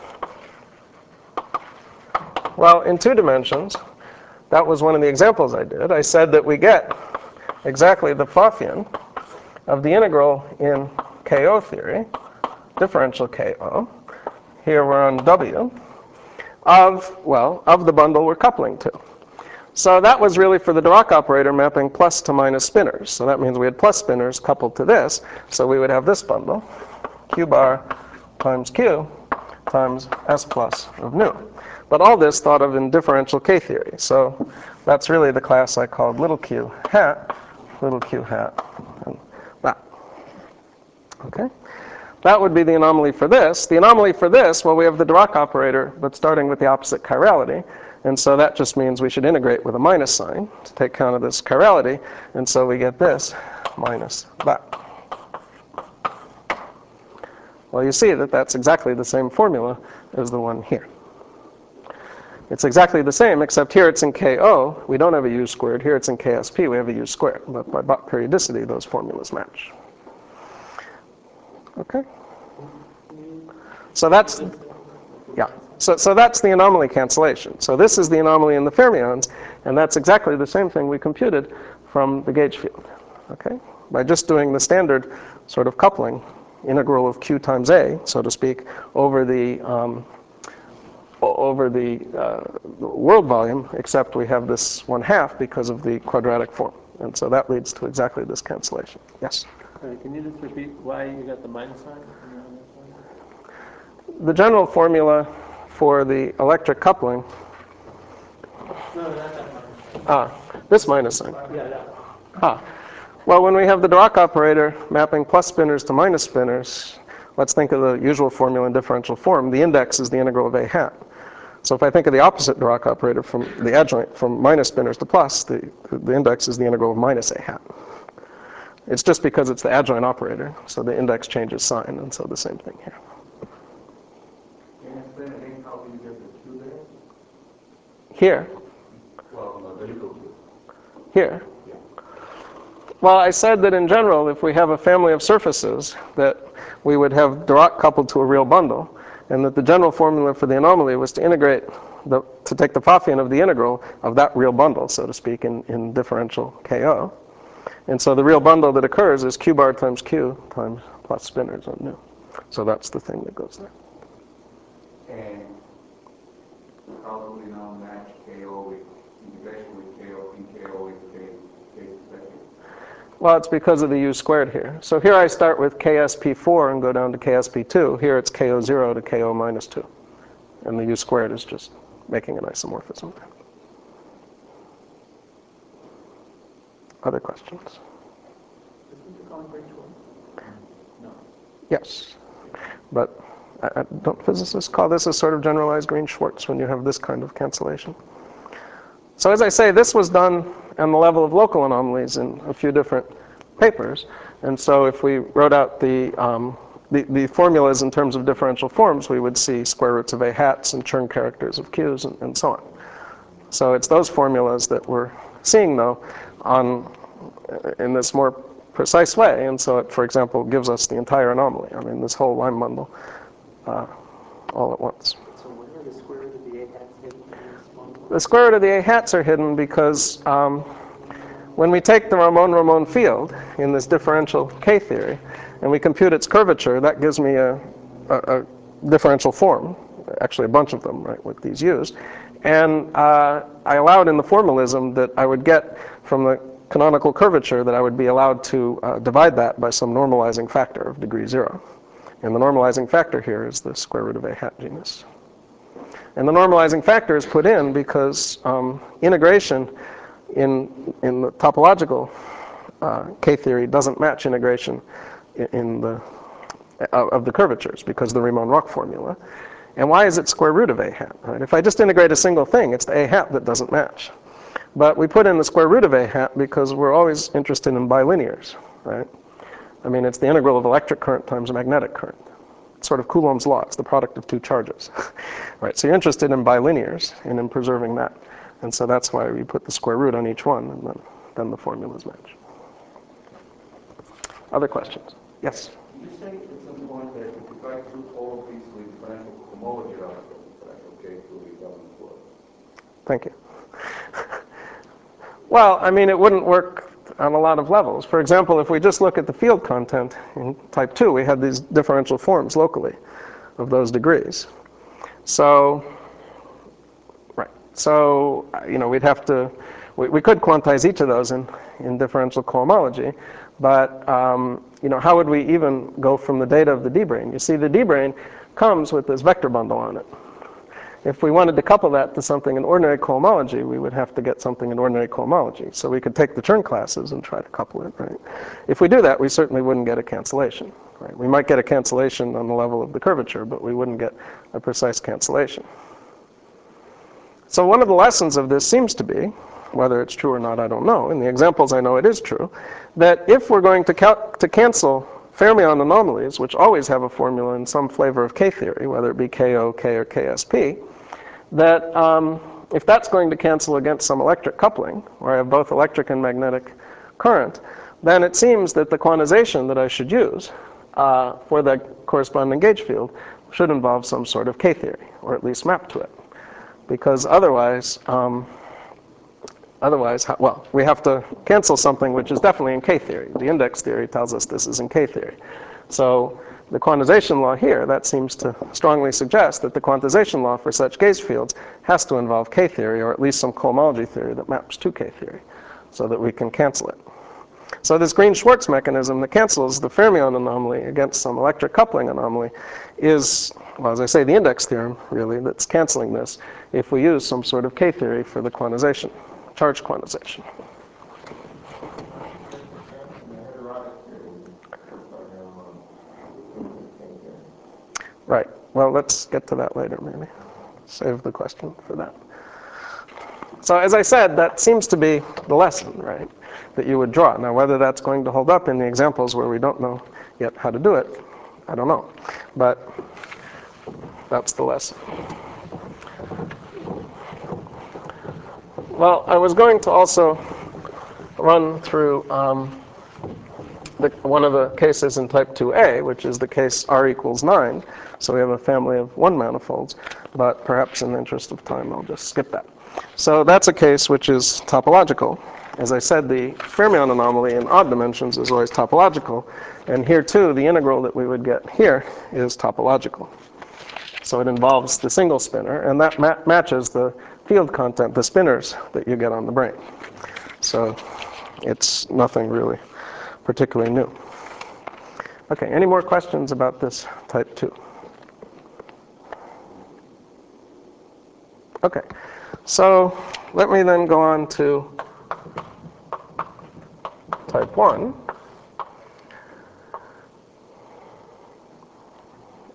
Well, in 2 dimensions, that was one of the examples I did. I said that we get exactly the Pfaffian of the integral in KO theory, differential KO. Here we're on W, of the bundle we're coupling to. So that was really for the Dirac operator mapping plus to minus spinors. So that means we had plus spinors coupled to this. So we would have this bundle, Q bar times Q times S plus of nu. But all this thought of in differential K theory. So that's really the class I called little q hat, and that. Okay? That would be the anomaly for this. The anomaly for this, well, we have the Dirac operator, but starting with the opposite chirality. And so that just means we should integrate with a minus sign to take count of this chirality. And so we get this minus that. Well, you see that that's exactly the same formula as the one here. It's exactly the same, except here it's in KO. We don't have a U squared. Here it's in KSP. We have a U squared. But by Bott periodicity, those formulas match. Okay? So that's, yeah. So that's the anomaly cancellation. So this is the anomaly in the fermions, and that's exactly the same thing we computed from the gauge field. Okay? By just doing the standard sort of coupling, integral of Q times A, so to speak, over the world volume, except we have this 1/2 because of the quadratic form. And so that leads to exactly this cancellation. Yes? Can you just repeat why you got the minus sign? The general formula for the electric coupling. No, not that minus sign. This minus sign. Yeah, that. Well, when we have the Dirac operator mapping plus spinors to minus spinors, let's think of the usual formula in differential form. The index is the integral of A hat. So if I think of the opposite Dirac operator from the adjoint, from minus spinors to plus, the index is the integral of minus A hat. It's just because it's the adjoint operator, so the index changes sign, and so the same thing here. Can you explain again how you get the Q there? Here. Well, the little Q. Here. Yeah. Well, I said that in general, if we have a family of surfaces, that we would have Dirac coupled to a real bundle, and that the general formula for the anomaly was to integrate, to take the Pfaffian of the integral of that real bundle, so to speak, in differential KO. And so the real bundle that occurs is Q bar times Q times plus spinors on nu. So that's the thing that goes there. And how do we now match KO with integration with KO in KO with K section? Well, it's because of the U squared here. So here I start with KSP4 and go down to KSP2. Here it's KO0 to KO minus 2. And the U squared is just making an isomorphism there. Other questions? Isn't the calling Green-Schwartz? No. Yes. But don't physicists call this a sort of generalized Green-Schwartz when you have this kind of cancellation? So as I say, this was done on the level of local anomalies in a few different papers. And so if we wrote out the formulas in terms of differential forms, we would see square roots of A hats and Chern characters of Q's and so on. So it's those formulas that we're seeing, though, in this more precise way. And so it, for example, gives us the entire anomaly. I mean, this whole line bundle all at once. So where are the square root of the A hats hidden in this formula? The square root of the A hats are hidden because when we take the Ramon-Ramon field in this differential K theory and we compute its curvature, that gives me a differential form, actually a bunch of them, right, with these U's. And I allowed in the formalism that I would get from the canonical curvature that I would be allowed to divide that by some normalizing factor of degree 0. And the normalizing factor here is the square root of A hat genus. And the normalizing factor is put in because integration in the topological K theory doesn't match integration of the curvatures because of the Riemann-Roch formula. And why is it square root of A hat? Right? If I just integrate a single thing, it's the A hat that doesn't match. But we put in the square root of A hat because we're always interested in bilinears, right? I mean, it's the integral of electric current times magnetic current. It's sort of Coulomb's law. It's the product of two charges, right? So you're interested in bilinears and in preserving that. And so that's why we put the square root on each one, and then the formulas match. Other questions? Yes? You say at some point that if you try to do all of these with differential homology articles, differential K will be doesn't work. Thank you. Well, I mean, it wouldn't work on a lot of levels. For example, if we just look at the field content in type 2, we had these differential forms locally of those degrees. So, right. So, we'd have to, we could quantize each of those in differential cohomology, but, how would we even go from the data of the D-brane? You see, the D-brane comes with this vector bundle on it. If we wanted to couple that to something in ordinary cohomology, we would have to get something in ordinary cohomology. So we could take the Chern classes and try to couple it, right? If we do that, we certainly wouldn't get a cancellation, right? We might get a cancellation on the level of the curvature, but we wouldn't get a precise cancellation. So one of the lessons of this seems to be, whether it's true or not, I don't know. In the examples, I know it is true, that if we're going to cancel fermion anomalies, which always have a formula in some flavor of K theory, whether it be KO, K, or KSP, that if that's going to cancel against some electric coupling, where I have both electric and magnetic current, then it seems that the quantization that I should use for the corresponding gauge field should involve some sort of K theory, or at least map to it. Because otherwise, well, we have to cancel something which is definitely in K theory. The index theory tells us this is in K theory. So the quantization law here, that seems to strongly suggest that the quantization law for such gauge fields has to involve K theory, or at least some cohomology theory that maps to K theory, so that we can cancel it. So this Green-Schwartz mechanism that cancels the fermion anomaly against some electric coupling anomaly is, well, as I say, the index theorem, really, that's canceling this if we use some sort of K theory for the quantization, charge quantization. Right. Well, let's get to that later, maybe. Save the question for that. So as I said, that seems to be the lesson, right, that you would draw. Now, whether that's going to hold up in the examples where we don't know yet how to do it, I don't know. But that's the lesson. Well, I was going to also run through one of the cases in type 2a, which is the case R equals 9. So we have a family of 1 manifolds, but perhaps in the interest of time, I'll just skip that. So that's a case which is topological. As I said, the fermion anomaly in odd dimensions is always topological. And here, too, the integral that we would get here is topological. So it involves the single spinner, and that matches the field content, the spinners that you get on the brane. So it's nothing really particularly new. Okay, any more questions about this type 2? Okay, so let me then go on to type 1.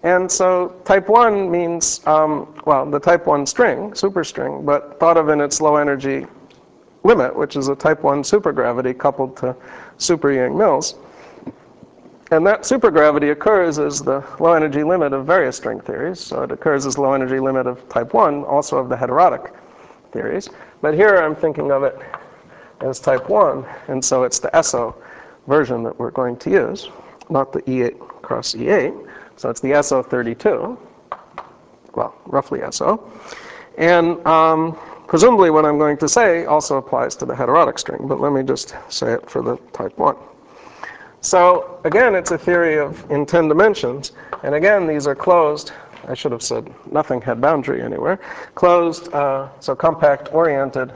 And so type 1 means, well, the type 1 string, superstring, but thought of in its low energy limit, which is a type 1 supergravity coupled to super Yang-Mills. And that supergravity occurs as the low energy limit of various string theories. So it occurs as low energy limit of type 1, also of the heterotic theories. But here I'm thinking of it as type 1, and so it's the SO version that we're going to use, not the E8 cross E8. So it's the SO32, well, roughly SO. And presumably what I'm going to say also applies to the heterotic string, but let me just say it for the type 1. So again, it's a theory of in 10 dimensions, and again, these are closed. I should have said nothing had boundary anywhere. Closed, so compact oriented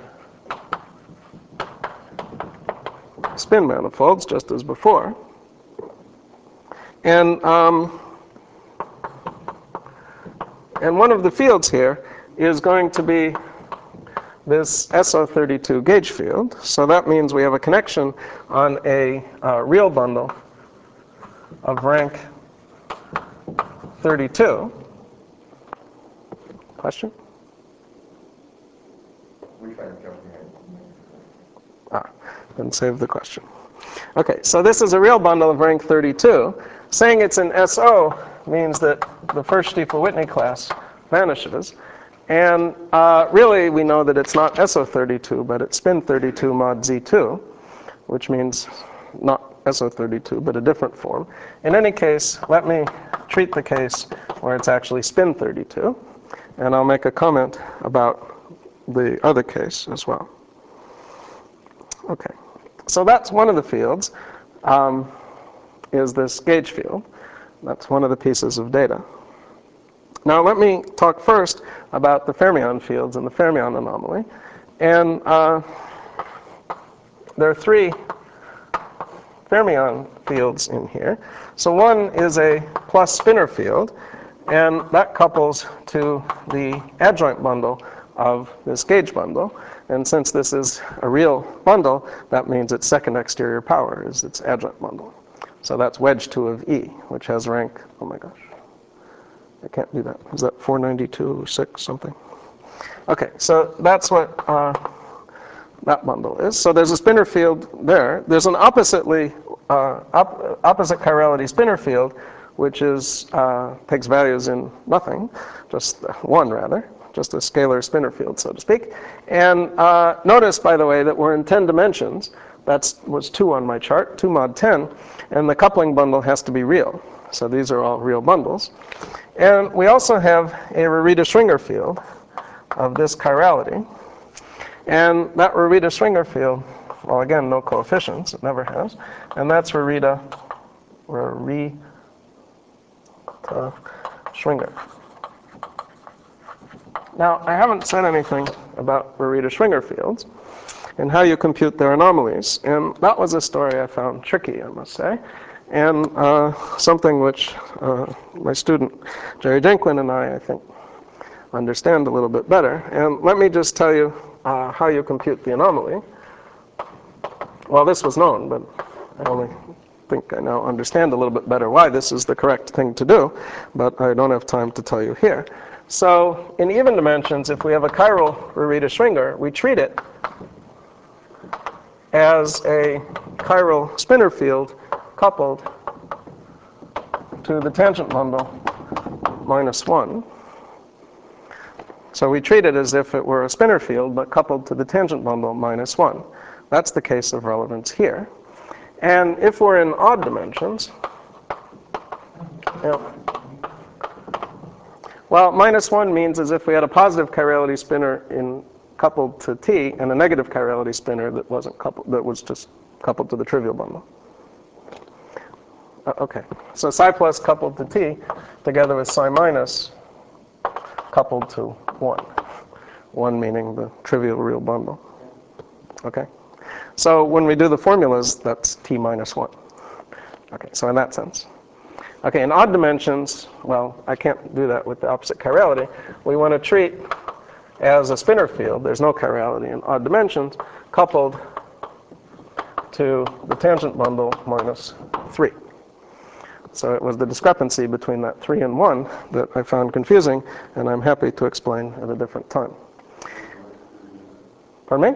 spin manifolds, just as before. And one of the fields here is going to be this SO32 gauge field. So that means we have a connection on a real bundle of rank 32. Question? We tried jumping in. Then save the question. Okay, so this is a real bundle of rank 32. Saying it's an SO means that the first Stiefel-Whitney class vanishes. And really, we know that it's not SO32, but it's spin 32 mod Z2, which means not SO32, but a different form. In any case, let me treat the case where it's actually spin 32, and I'll make a comment about the other case as well. Okay, so that's one of the fields, is this gauge field. That's one of the pieces of data. Now let me talk first about the fermion fields and the fermion anomaly. And there are three fermion fields in here. So one is a plus spinor field, and that couples to the adjoint bundle of this gauge bundle. And since this is a real bundle, that means its second exterior power is its adjoint bundle. So that's wedge 2 of E, which has rank, oh my gosh, I can't do that. Is that 492, 6, something? Okay, so that's what that bundle is. So there's a spinor field there. There's an opposite chirality spinor field, which is takes values in nothing, just 1 rather, just a scalar spinor field, so to speak. And notice, by the way, that we're in 10 dimensions. That was 2 on my chart, 2 mod 10, and the coupling bundle has to be real. So these are all real bundles. And we also have a Rarita-Schwinger field of this chirality. And that Rarita-Schwinger field, well, again, no coefficients, it never has. And that's Rarita-Schwinger. Now, I haven't said anything about Rarita-Schwinger fields and how you compute their anomalies. And that was a story I found tricky, I must say. And something which my student, Jerry Jenklin, and I think, understand a little bit better. And let me just tell you how you compute the anomaly. Well, this was known, but I only think I now understand a little bit better why this is the correct thing to do, but I don't have time to tell you here. So in even dimensions, if we have a chiral Rarita-Schwinger, we treat it as a chiral spinor field coupled to the tangent bundle -1. So we treat it as if it were a spinor field, but coupled to the tangent bundle -1. That's the case of relevance here. And if we're in odd dimensions, well, -1 means as if we had a positive chirality spinor coupled to T and a negative chirality spinor that wasn't coupled, that was just coupled to the trivial bundle. Okay, so psi plus coupled to T together with psi minus coupled to 1. 1 meaning the trivial real bundle. Okay, so when we do the formulas, that's T minus 1. Okay, so in that sense. Okay, in odd dimensions, well, I can't do that with the opposite chirality. We want to treat as a spinor field, there's no chirality in odd dimensions, coupled to the tangent bundle -3. So it was the discrepancy between that 3 and 1 that I found confusing, and I'm happy to explain at a different time. Pardon me?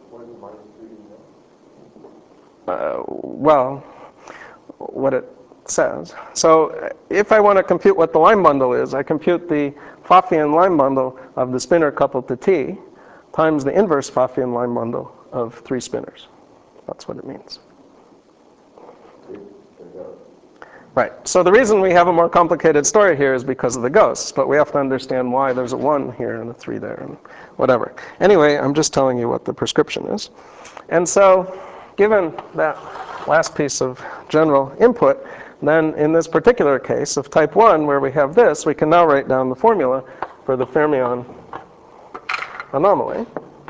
Well, what it says. So if I want to compute what the line bundle is, I compute the Pfaffian line bundle of the spinor coupled to T times the inverse Pfaffian line bundle of 3 spinors. That's what it means. Right. So the reason we have a more complicated story here is because of the ghosts, but we have to understand why there's a 1 here and a 3 there and whatever. Anyway, I'm just telling you what the prescription is. And so given that last piece of general input, then in this particular case of type 1, where we have this, we can now write down the formula for the fermion anomaly.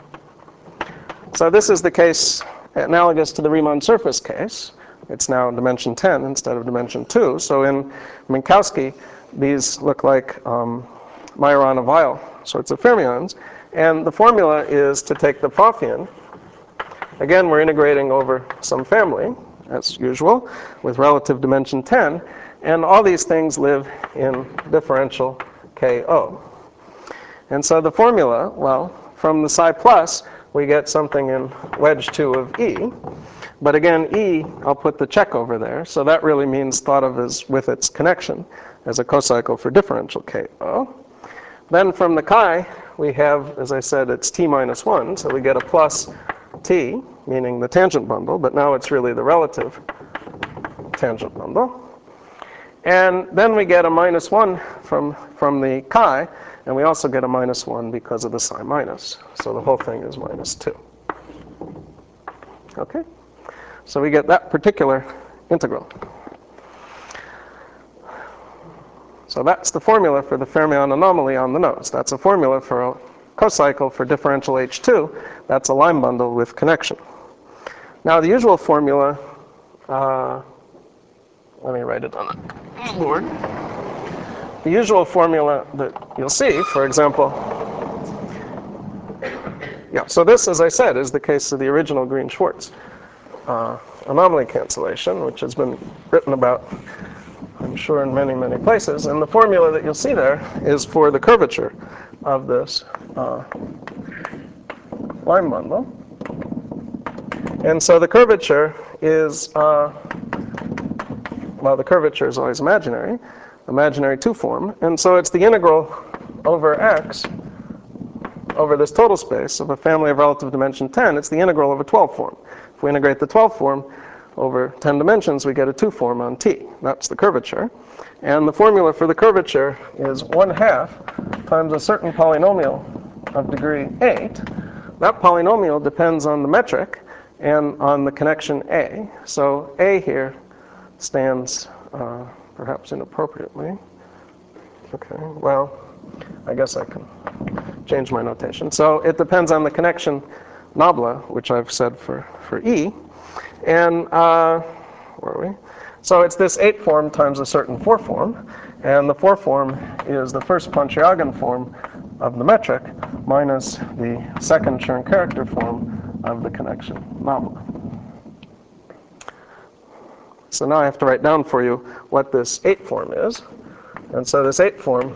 So this is the case analogous to the Riemann surface case. It's now dimension 10 instead of dimension 2. So in Minkowski, these look like Majorana-Weyl sorts of fermions. And the formula is to take the Pfaffian. Again, we're integrating over some family, as usual, with relative dimension 10. And all these things live in differential KO. And so the formula, well, from the psi plus, we get something in wedge 2 of E. But again, E, I'll put the check over there. So that really means thought of as with its connection as a cocycle for differential KO. Then from the chi, we have, as I said, it's T minus 1. So we get a plus T, meaning the tangent bundle. But now it's really the relative tangent bundle. And then we get a minus 1 from the chi. And we also get a minus 1 because of the psi minus. So the whole thing is minus 2. Okay? So we get that particular integral. So that's the formula for the fermion anomaly on the nose. That's a formula for a cocycle for differential H2. That's a line bundle with connection. Now the usual formula, let me write it on the board. The usual formula that you'll see, for example, yeah, so this, as I said, is the case of the original Green-Schwarz anomaly cancellation, which has been written about, I'm sure, in many, many places. And the formula that you'll see there is for the curvature of this line bundle. And so the curvature is, well, the curvature is always imaginary 2 form. And so it's the integral over x over this total space of a family of relative dimension 10. It's the integral of a 12 form. If we integrate the 12 form over 10 dimensions, we get a 2 form on T. That's the curvature. And the formula for the curvature is 1/2 times a certain polynomial of degree 8. That polynomial depends on the metric and on the connection A. So A here stands perhaps inappropriately. Okay, well, I guess I can change my notation. So it depends on the connection nabla, which I've said for E. And where are we? So it's this 8 form times a certain 4 form. And the 4 form is the first Pontryagin form of the metric minus the second Chern character form of the connection nabla. So now I have to write down for you what this 8 form is. And so this 8 form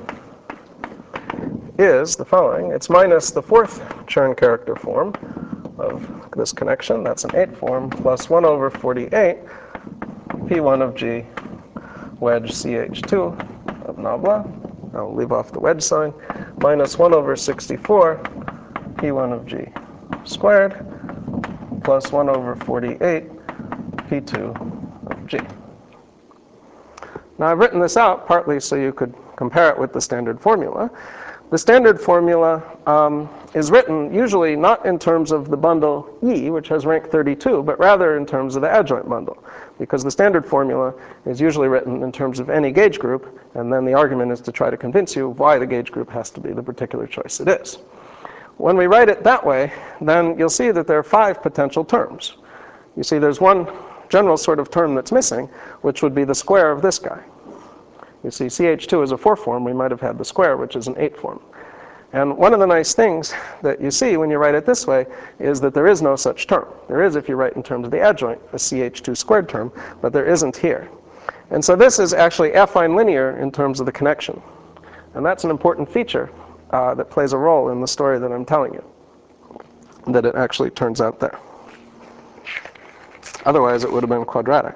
is the following. It's minus the 4th Chern character form of this connection. That's an 8 form plus 1 over 48 P1 of G wedge CH2 of nabla. I'll leave off the wedge sign. Minus 1 over 64 P1 of G squared plus 1 over 48 P2 of G. Now I've written this out partly so you could compare it with the standard formula. The standard formula is written usually not in terms of the bundle E, which has rank 32, but rather in terms of the adjoint bundle, because the standard formula is usually written in terms of any gauge group, and then the argument is to try to convince you why the gauge group has to be the particular choice it is. When we write it that way, then you'll see that there are 5 potential terms. You see there's one general sort of term that's missing, which would be the square of this guy. You see, CH2 is a 4 form. We might have had the square, which is an 8 form. And one of the nice things that you see when you write it this way is that there is no such term. There is if you write in terms of the adjoint, a CH2 squared term, but there isn't here. And so this is actually affine linear in terms of the connection. And that's an important feature that plays a role in the story that I'm telling you, that it actually turns out there. Otherwise, it would have been quadratic.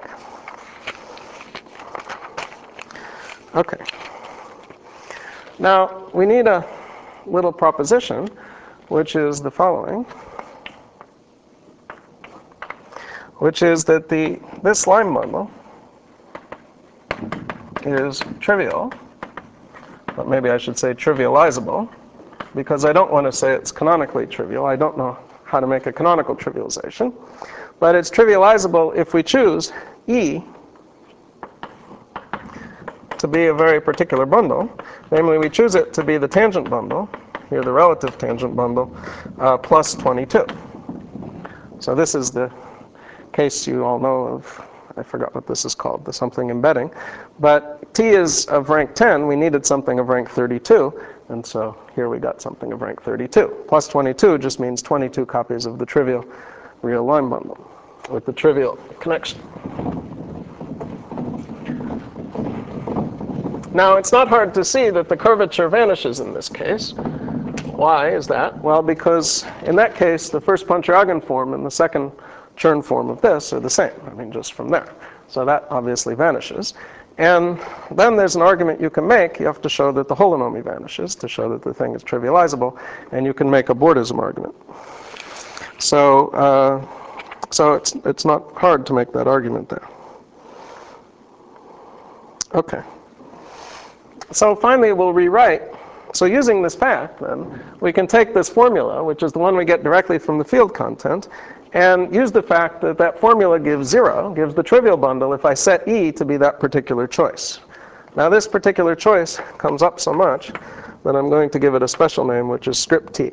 Okay. Now, we need a little proposition, which is the following, which is that this line bundle is trivial, but maybe I should say trivializable, because I don't want to say it's canonically trivial. I don't know how to make a canonical trivialization. But it's trivializable if we choose E to be a very particular bundle. Namely, we choose it to be the tangent bundle, here the relative tangent bundle, plus 22. So this is the case you all know of. I forgot what this is called, the something embedding. But T is of rank 10. We needed something of rank 32. And so here we got something of rank 32. Plus 22 just means 22 copies of the trivial real line bundle with the trivial connection. Now, it's not hard to see that the curvature vanishes in this case. Why is that? Well, because in that case, the first Pontryagin form and the second Chern form of this are the same. I mean, just from there. So that obviously vanishes. And then there's an argument you can make. You have to show that the holonomy vanishes to show that the thing is trivializable. And you can make a Bordism argument. So it's not hard to make that argument there. Okay. So finally, we'll rewrite. So using this fact, then, we can take this formula, which is the one we get directly from the field content, and use the fact that that formula gives 0, gives the trivial bundle if I set E to be that particular choice. Now this particular choice comes up so much that I'm going to give it a special name, which is script T.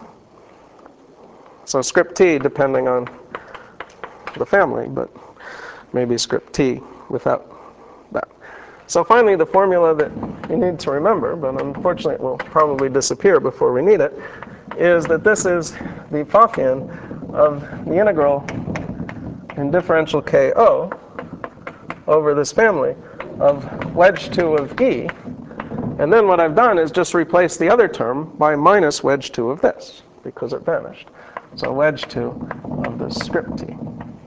So script T, depending on the family, but maybe script T without that. So finally, the formula that you need to remember, but unfortunately it will probably disappear before we need it, is that this is the Pfaffian of the integral in differential KO over this family of wedge 2 of E. And then what I've done is just replace the other term by minus wedge 2 of this, because it vanished. So wedge 2 of the script T.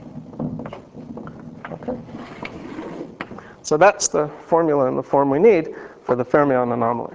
Okay. So that's the formula and the form we need for the fermion anomaly.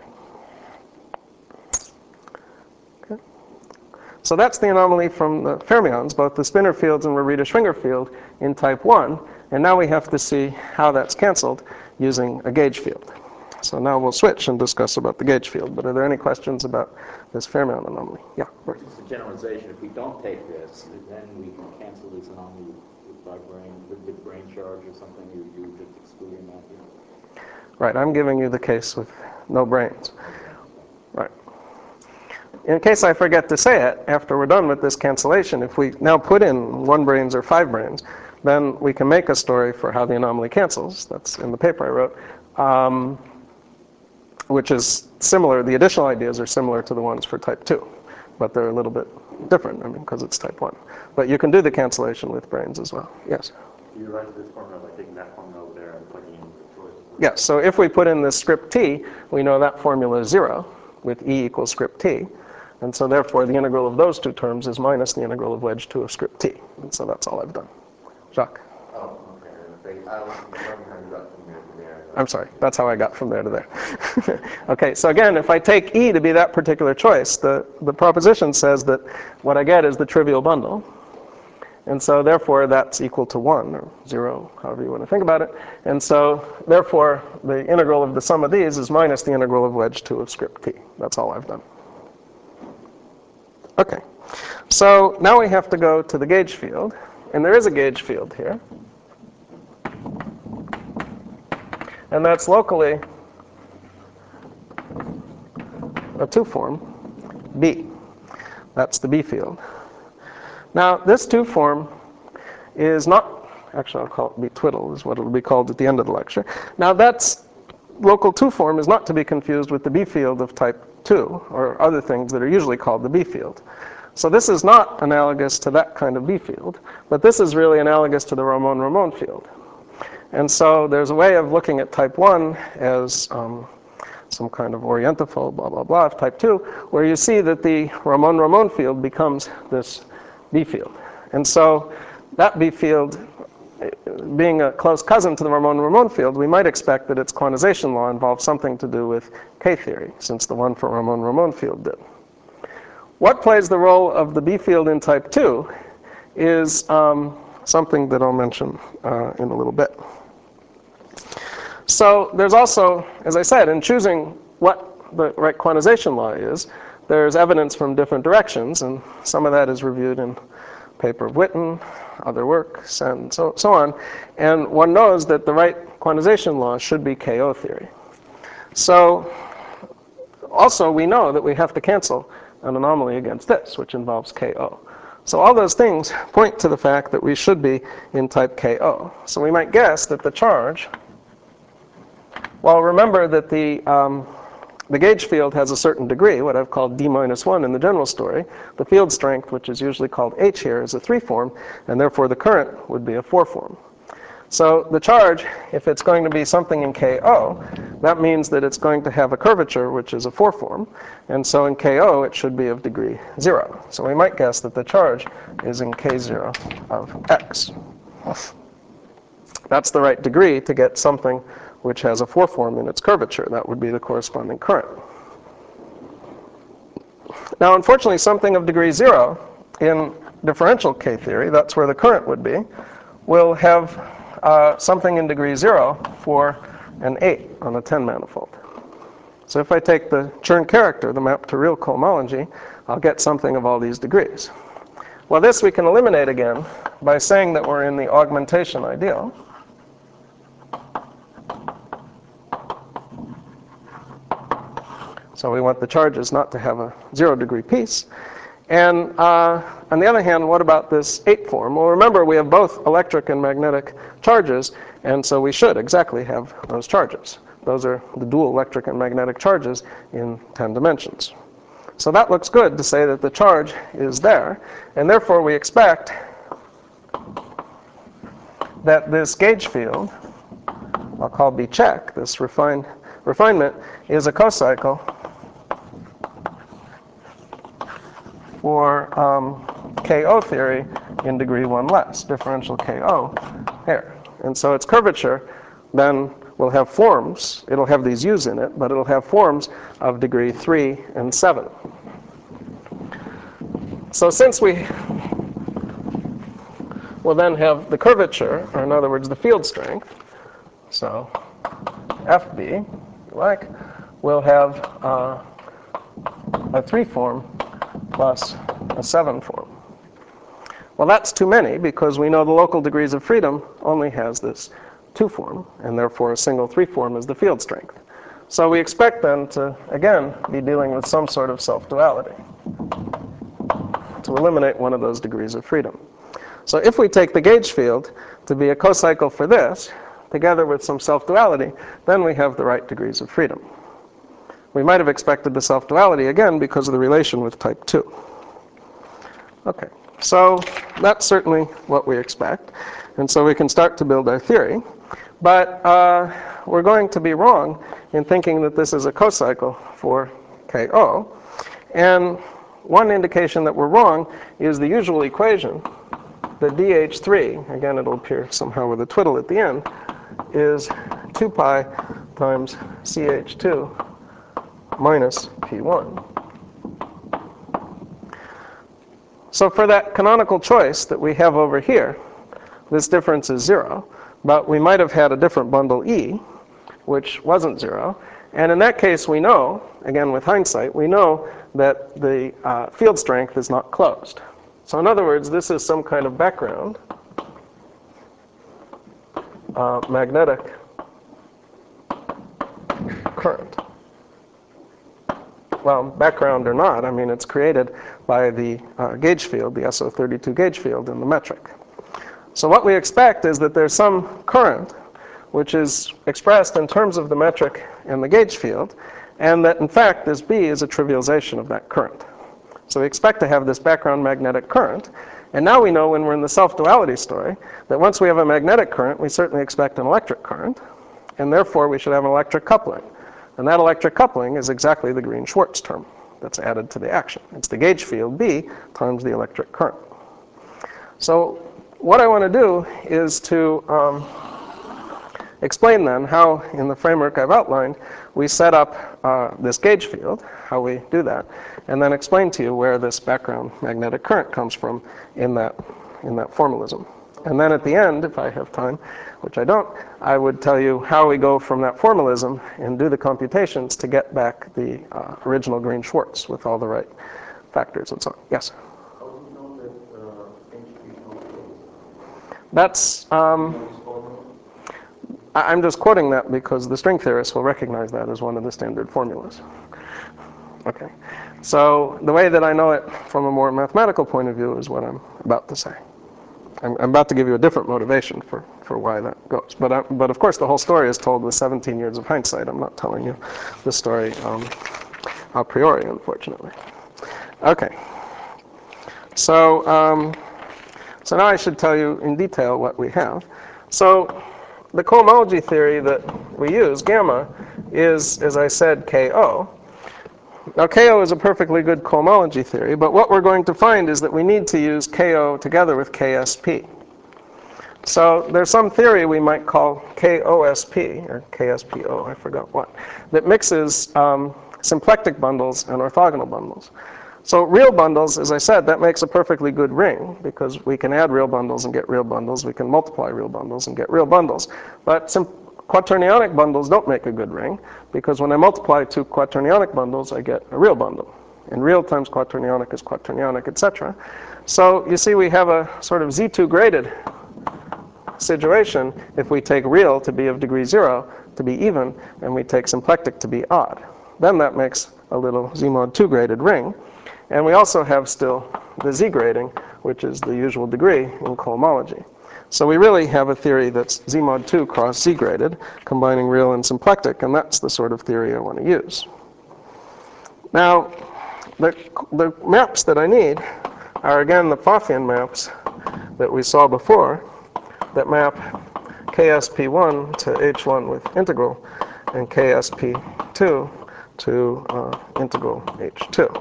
Okay. So that's the anomaly from the fermions, both the spinor fields and Rorita-Schwinger field in type 1. And now we have to see how that's canceled using a gauge field. So now we'll switch and discuss about the gauge field. But are there any questions about this fermion anomaly? Yeah, Bert. Just a generalization. If we don't take this, then we can cancel this anomaly by with brain charge or something. You were just excluding that here. Right, I'm giving you the case with no brains. Right. In case I forget to say it, after we're done with this cancellation, if we now put in 1 brains or 5 brains, then we can make a story for how the anomaly cancels. That's in the paper I wrote, which is similar. The additional ideas are similar to the ones for type 2, but they're a little bit different, I mean, because it's type 1. But you can do the cancellation with brains as well. Yes? You write this formula by taking that formula over there and plugging in the choice. Yes, so if we put in this script T, we know that formula is 0 with E equals script T. And so therefore, the integral of those two terms is minus the integral of wedge 2 of script T. And so that's all I've done. Jacques? Oh, okay. I was wondering how you got from here to there. I'm sorry, that's how I got from there to there. Okay, so again, if I take E to be that particular choice, the proposition says that what I get is the trivial bundle. And so therefore, that's equal to 1, or 0, however you want to think about it. And so therefore, the integral of the sum of these is minus the integral of wedge 2 of script T. That's all I've done. Okay, so now we have to go to the gauge field. And there is a gauge field here. And that's locally a 2 form, B. That's the B field. Now, this 2 form is not, actually I'll call it B twiddle, is what it'll be called at the end of the lecture. Now, that's local 2 form is not to be confused with the B field of type 2, or other things that are usually called the B field. So this is not analogous to that kind of B field, but this is really analogous to the Ramon-Ramon field. And so there's a way of looking at type 1 as some kind of orientifold, blah, blah, blah, of type 2, where you see that the Ramon-Ramon field becomes this B field. And so that B field, being a close cousin to the Ramon-Ramon field, we might expect that its quantization law involves something to do with K-theory, since the one for Ramon-Ramon field did. What plays the role of the B field in type 2 is something that I'll mention in a little bit. So there's also, as I said, in choosing what the right quantization law is, there's evidence from different directions, and some of that is reviewed in paper of Witten, other works, and so on. And one knows that the right quantization law should be KO theory. So also we know that we have to cancel an anomaly against this, which involves KO. So all those things point to the fact that we should be in type KO. So we might guess that the charge, well, remember that the gauge field has a certain degree, what I've called D minus 1 in the general story. The field strength, which is usually called H here, is a 3 form, and therefore the current would be a 4 form. So the charge, if it's going to be something in KO, that means that it's going to have a curvature, which is a 4 form. And so in KO, it should be of degree 0. So we might guess that the charge is in K0 of X. That's the right degree to get something which has a 4 form in its curvature. That would be the corresponding current. Now, unfortunately, something of degree 0 in differential K theory, that's where the current would be, will have something in degree 0 for an 8 on a 10 manifold. So if I take the Chern character, the map to real cohomology, I'll get something of all these degrees. Well, this we can eliminate again by saying that we're in the augmentation ideal. So we want the charges not to have a 0 degree piece. And on the other hand, what about this 8 form? Well, remember, we have both electric and magnetic charges, and so we should exactly have those charges. Those are the dual electric and magnetic charges in 10 dimensions. So that looks good to say that the charge is there, and therefore we expect that this gauge field, I'll call B check, this refinement, is a cocycle for KO theory in degree 1 less, differential KO here. And so its curvature then will have forms. It'll have these U's in it, but it'll have forms of degree 3 and 7. So since we will then have the curvature, or in other words, the field strength, so FB, like, will have a 3 form plus a 7 form. Well, that's too many because we know the local degrees of freedom only has this 2 form, and therefore a single 3 form is the field strength. So we expect then to, again, be dealing with some sort of self-duality to eliminate one of those degrees of freedom. So if we take the gauge field to be a cocycle for this, together with some self-duality, then we have the right degrees of freedom. We might have expected the self-duality again because of the relation with type 2. Okay, so that's certainly what we expect. And so we can start to build our theory. But we're going to be wrong in thinking that this is a cocycle for KO. And one indication that we're wrong is the usual equation that DH3, again it'll appear somehow with a twiddle at the end, is 2 pi times CH2 minus P1. So for that canonical choice that we have over here, this difference is 0, but we might have had a different bundle E, which wasn't 0. And in that case, we know, again with hindsight, we know that the field strength is not closed. So in other words, this is some kind of background magnetic current. Well, background or not, I mean, it's created by the gauge field, the SO32 gauge field in the metric. So what we expect is that there's some current which is expressed in terms of the metric and the gauge field, and that in fact this B is a trivialization of that current. So we expect to have this background magnetic current, And now we know when we're in the self-duality story that once we have a magnetic current, we certainly expect an electric current, and therefore we should have an electric coupling. And that electric coupling is exactly the Green-Schwarz term that's added to the action. It's the gauge field B times the electric current. So what I want to do is to explain then how, in the framework I've outlined, we set up this gauge field, how we do that, and then explain to you where this background magnetic current comes from in that formalism. And then at the end, if I have time, which I don't, I would tell you how we go from that formalism and do the computations to get back the original Green-Schwarz with all the right factors and so on. Yes? How do you know that HP is not closed? That's, I'm just quoting that because the string theorists will recognize that as one of the standard formulas. Okay. So the way that I know it from a more mathematical point of view is what I'm about to say. I'm about to give you a different motivation for why that goes. But of course, the whole story is told with 17 years of hindsight. I'm not telling you the story a priori, unfortunately. Okay. So, so now I should tell you in detail what we have. So the cohomology theory that we use, gamma, is, as I said, KO. Now, KO is a perfectly good cohomology theory, but what we're going to find is that we need to use KO together with KSP. So there's some theory we might call KOSP, or KSPO, I forgot what, that mixes symplectic bundles and orthogonal bundles. So real bundles, as I said, that makes a perfectly good ring, because we can add real bundles and get real bundles. We can multiply real bundles and get real bundles. But quaternionic bundles don't make a good ring, because when I multiply two quaternionic bundles, I get a real bundle. And real times quaternionic is quaternionic, etc. So you see we have a sort of Z2 graded situation if we take real to be of degree 0 to be even, and we take symplectic to be odd. Then that makes a little Z mod 2 graded ring. And we also have still the Z grading, which is the usual degree in cohomology. So we really have a theory that's Z mod 2 cross Z graded, combining real and symplectic, and that's the sort of theory I want to use. Now, the maps that I need are, again, the Pfaffian maps that we saw before that map KSP1 to H1 with integral and KSP2 to integral H2.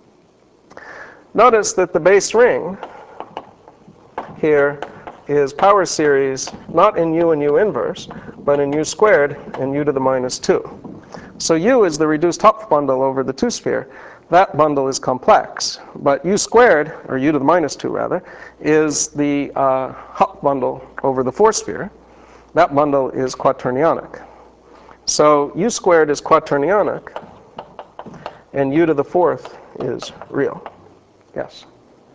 Notice that the base ring here is power series not in U and U inverse, but in U squared and U to the minus 2. So U is the reduced Hopf bundle over the 2-sphere. That bundle is complex, but U squared, or U to the minus 2 rather, is the Hopf bundle over the 4-sphere. That bundle is quaternionic. So U squared is quaternionic, and U to the 4th is real. Yes?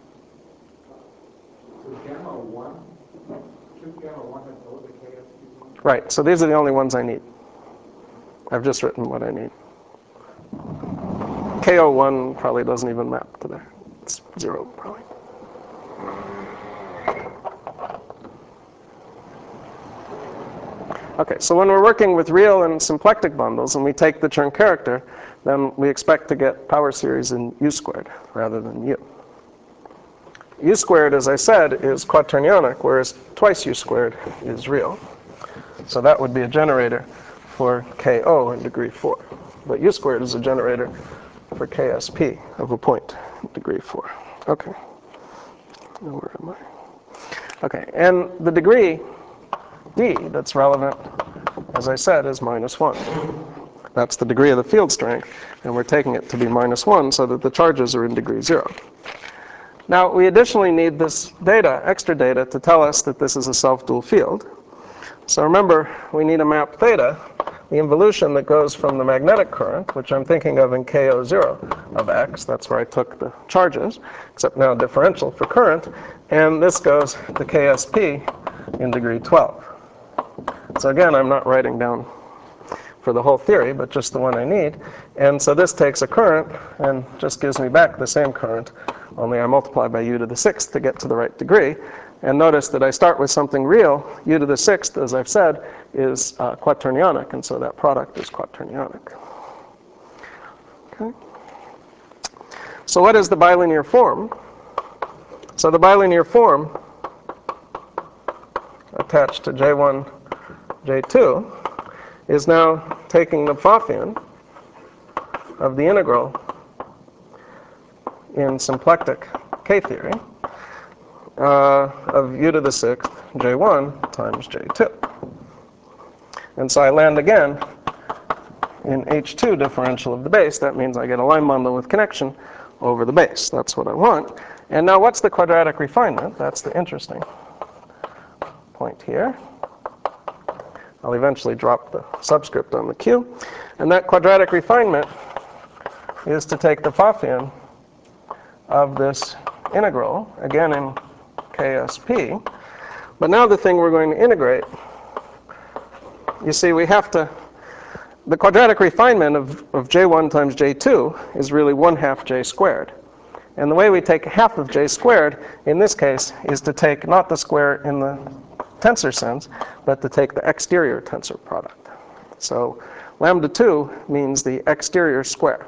So gamma 1, should gamma 1 have all the KSP1? Right, so these are the only ones I need. I've just written what I need. KO1 probably doesn't even map to there. It's 0 probably. Okay, so when we're working with real and symplectic bundles and we take the Chern character, then we expect to get power series in U squared rather than U. U squared, as I said, is quaternionic, whereas twice U squared is real. So that would be a generator for KO in degree 4. But U squared is a generator for KSP of a point in degree 4. Okay. Now where am I? Okay, and the degree D that's relevant, as I said, is minus 1. That's the degree of the field strength, and we're taking it to be minus 1 so that the charges are in degree 0. Now, we additionally need this data, extra data, to tell us that this is a self-dual field. So remember, we need a map theta, the involution that goes from the magnetic current, which I'm thinking of in KO0 of x, that's where I took the charges, except now differential for current, and this goes to KSP in degree 12. So again, I'm not writing down for the whole theory, but just the one I need. And so this takes a current and just gives me back the same current, only I multiply by U to the 6th to get to the right degree. And notice that I start with something real. U to the 6th, as I've said, is quaternionic, and so that product is quaternionic. Okay. So what is the bilinear form? So the bilinear form attached to J1, J2 is now taking the Pfaffian of the integral in symplectic K-theory of u to the sixth J1 times J2. And so I land again in H2 differential of the base. That means I get a line bundle with connection over the base. That's what I want. And now what's the quadratic refinement? That's the interesting point here. I'll eventually drop the subscript on the Q. And that quadratic refinement is to take the Pfaffian of this integral, again in KSP. But now the thing we're going to integrate, you see we have to, the quadratic refinement of J1 times J2 is really 1/2 J squared. And the way we take half of J squared in this case is to take not the square in the tensor sense, but to take the exterior tensor product. So lambda 2 means the exterior square.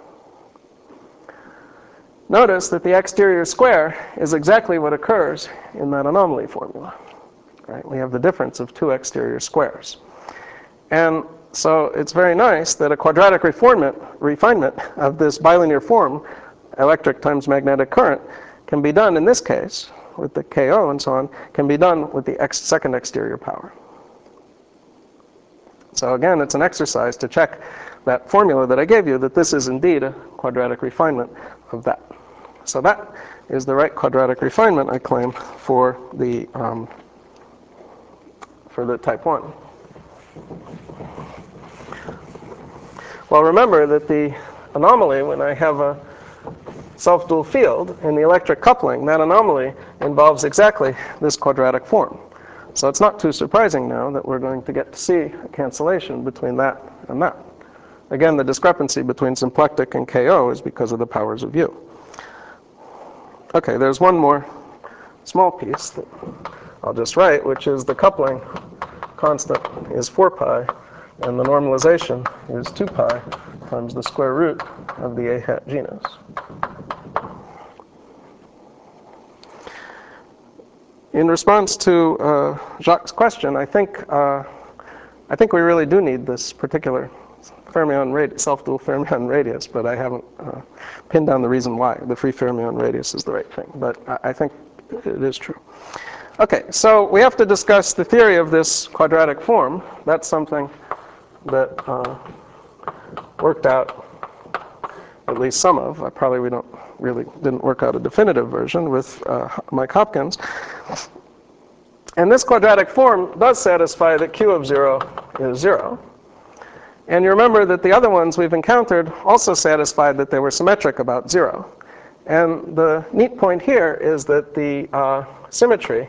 Notice that the exterior square is exactly what occurs in that anomaly formula. Right? We have the difference of two exterior squares. And so it's very nice that a quadratic refinement of this bilinear form, electric times magnetic current, can be done in this case with the KO and so on, can be done with the second exterior power. So again, it's an exercise to check that formula that I gave you, that this is indeed a quadratic refinement of that. So that is the right quadratic refinement, I claim, for the type 1. Well, remember that the anomaly, when I have a self-dual field in the electric coupling, that anomaly involves exactly this quadratic form. So it's not too surprising now that we're going to get to see a cancellation between that and that. Again, the discrepancy between symplectic and KO is because of the powers of U. Okay, there's one more small piece that I'll just write, which is the coupling constant is 4 pi, and the normalization is 2 pi times the square root of the A hat genus. In response to Jacques' question, I think we really do need this particular self-dual fermion radius, but I haven't pinned down the reason why. The free fermion radius is the right thing, but I think it is true. Okay, so we have to discuss the theory of this quadratic form. That's something that worked out, at least some of. We didn't work out a definitive version with Mike Hopkins. And this quadratic form does satisfy that Q of 0 is 0. And you remember that the other ones we've encountered also satisfied that they were symmetric about 0. And the neat point here is that the symmetry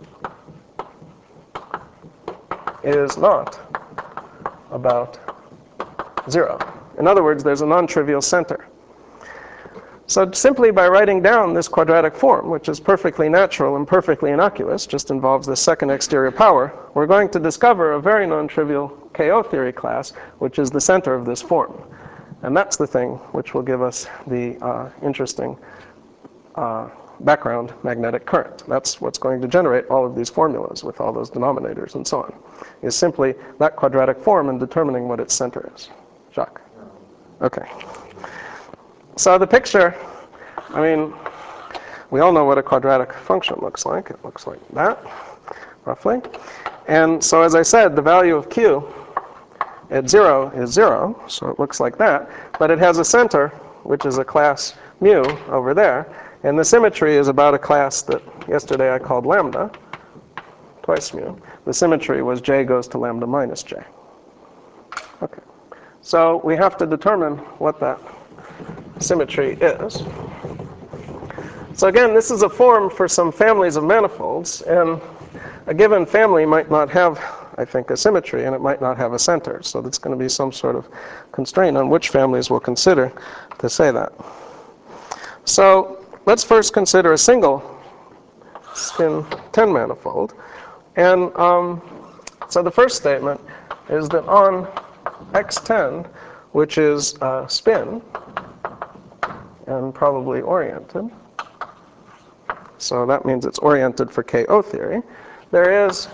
is not about 0. In other words, there's a non-trivial center. So simply by writing down this quadratic form, which is perfectly natural and perfectly innocuous, just involves the second exterior power, we're going to discover a very non-trivial KO theory class, which is the center of this form. And that's the thing which will give us the interesting background magnetic current. That's what's going to generate all of these formulas with all those denominators and so on, is simply that quadratic form and determining what its center is. Jacques? Okay. So the picture, I mean, we all know what a quadratic function looks like. It looks like that, roughly. And so as I said, the value of Q at 0 is 0, so it looks like that. But it has a center, which is a class mu over there. And the symmetry is about a class that yesterday I called lambda, twice mu. The symmetry was J goes to lambda minus J. Okay. So we have to determine what that symmetry is. So again, this is a form for some families of manifolds, and a given family might not have, I think, a symmetry, and it might not have a center. So there's going to be some sort of constraint on which families we'll consider to say that. So let's first consider a single spin 10 manifold. And so the first statement is that on X10, which is spin and probably oriented, so that means it's oriented for KO theory. There is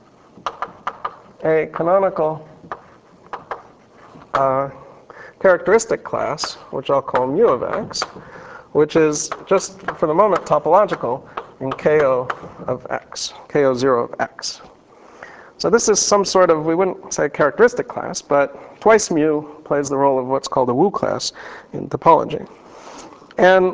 a canonical characteristic class, which I'll call mu of x, which is just for the moment topological in KO of x, KO0 of x. So this is some sort of, we wouldn't say characteristic class, but twice mu plays the role of what's called a Wu class in topology. And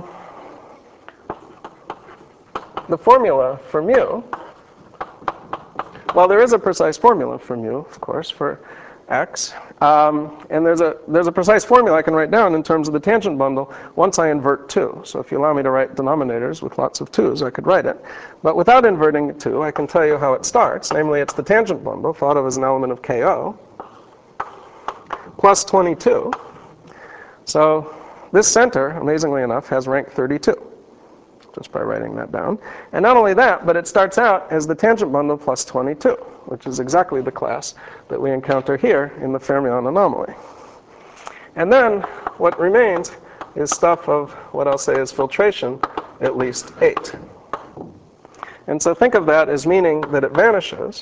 the formula for mu, well, there is a precise formula for mu, of course, for x. And there's a precise formula I can write down in terms of the tangent bundle once I invert 2. So if you allow me to write denominators with lots of 2's, I could write it. But without inverting 2, I can tell you how it starts. Namely, it's the tangent bundle, thought of as an element of KO, plus 22. So this center, amazingly enough, has rank 32, just by writing that down. And not only that, but it starts out as the tangent bundle plus 22, which is exactly the class that we encounter here in the fermion anomaly. And then what remains is stuff of what I'll say is filtration, at least 8. And so think of that as meaning that it vanishes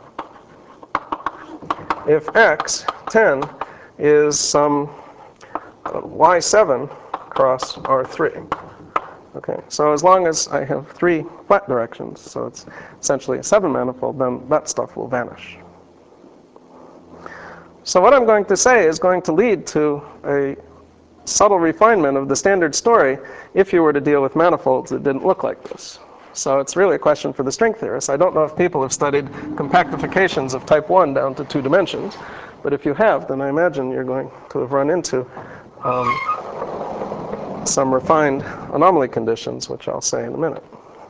if x, 10, is some y7 cross R3. Okay, so as long as I have 3 flat directions, so it's essentially a 7-manifold, then that stuff will vanish. So what I'm going to say is going to lead to a subtle refinement of the standard story if you were to deal with manifolds that didn't look like this. So it's really a question for the string theorists. I don't know if people have studied compactifications of type 1 down to 2 dimensions, but if you have, then I imagine you're going to have run into some refined anomaly conditions, which I'll say in a minute.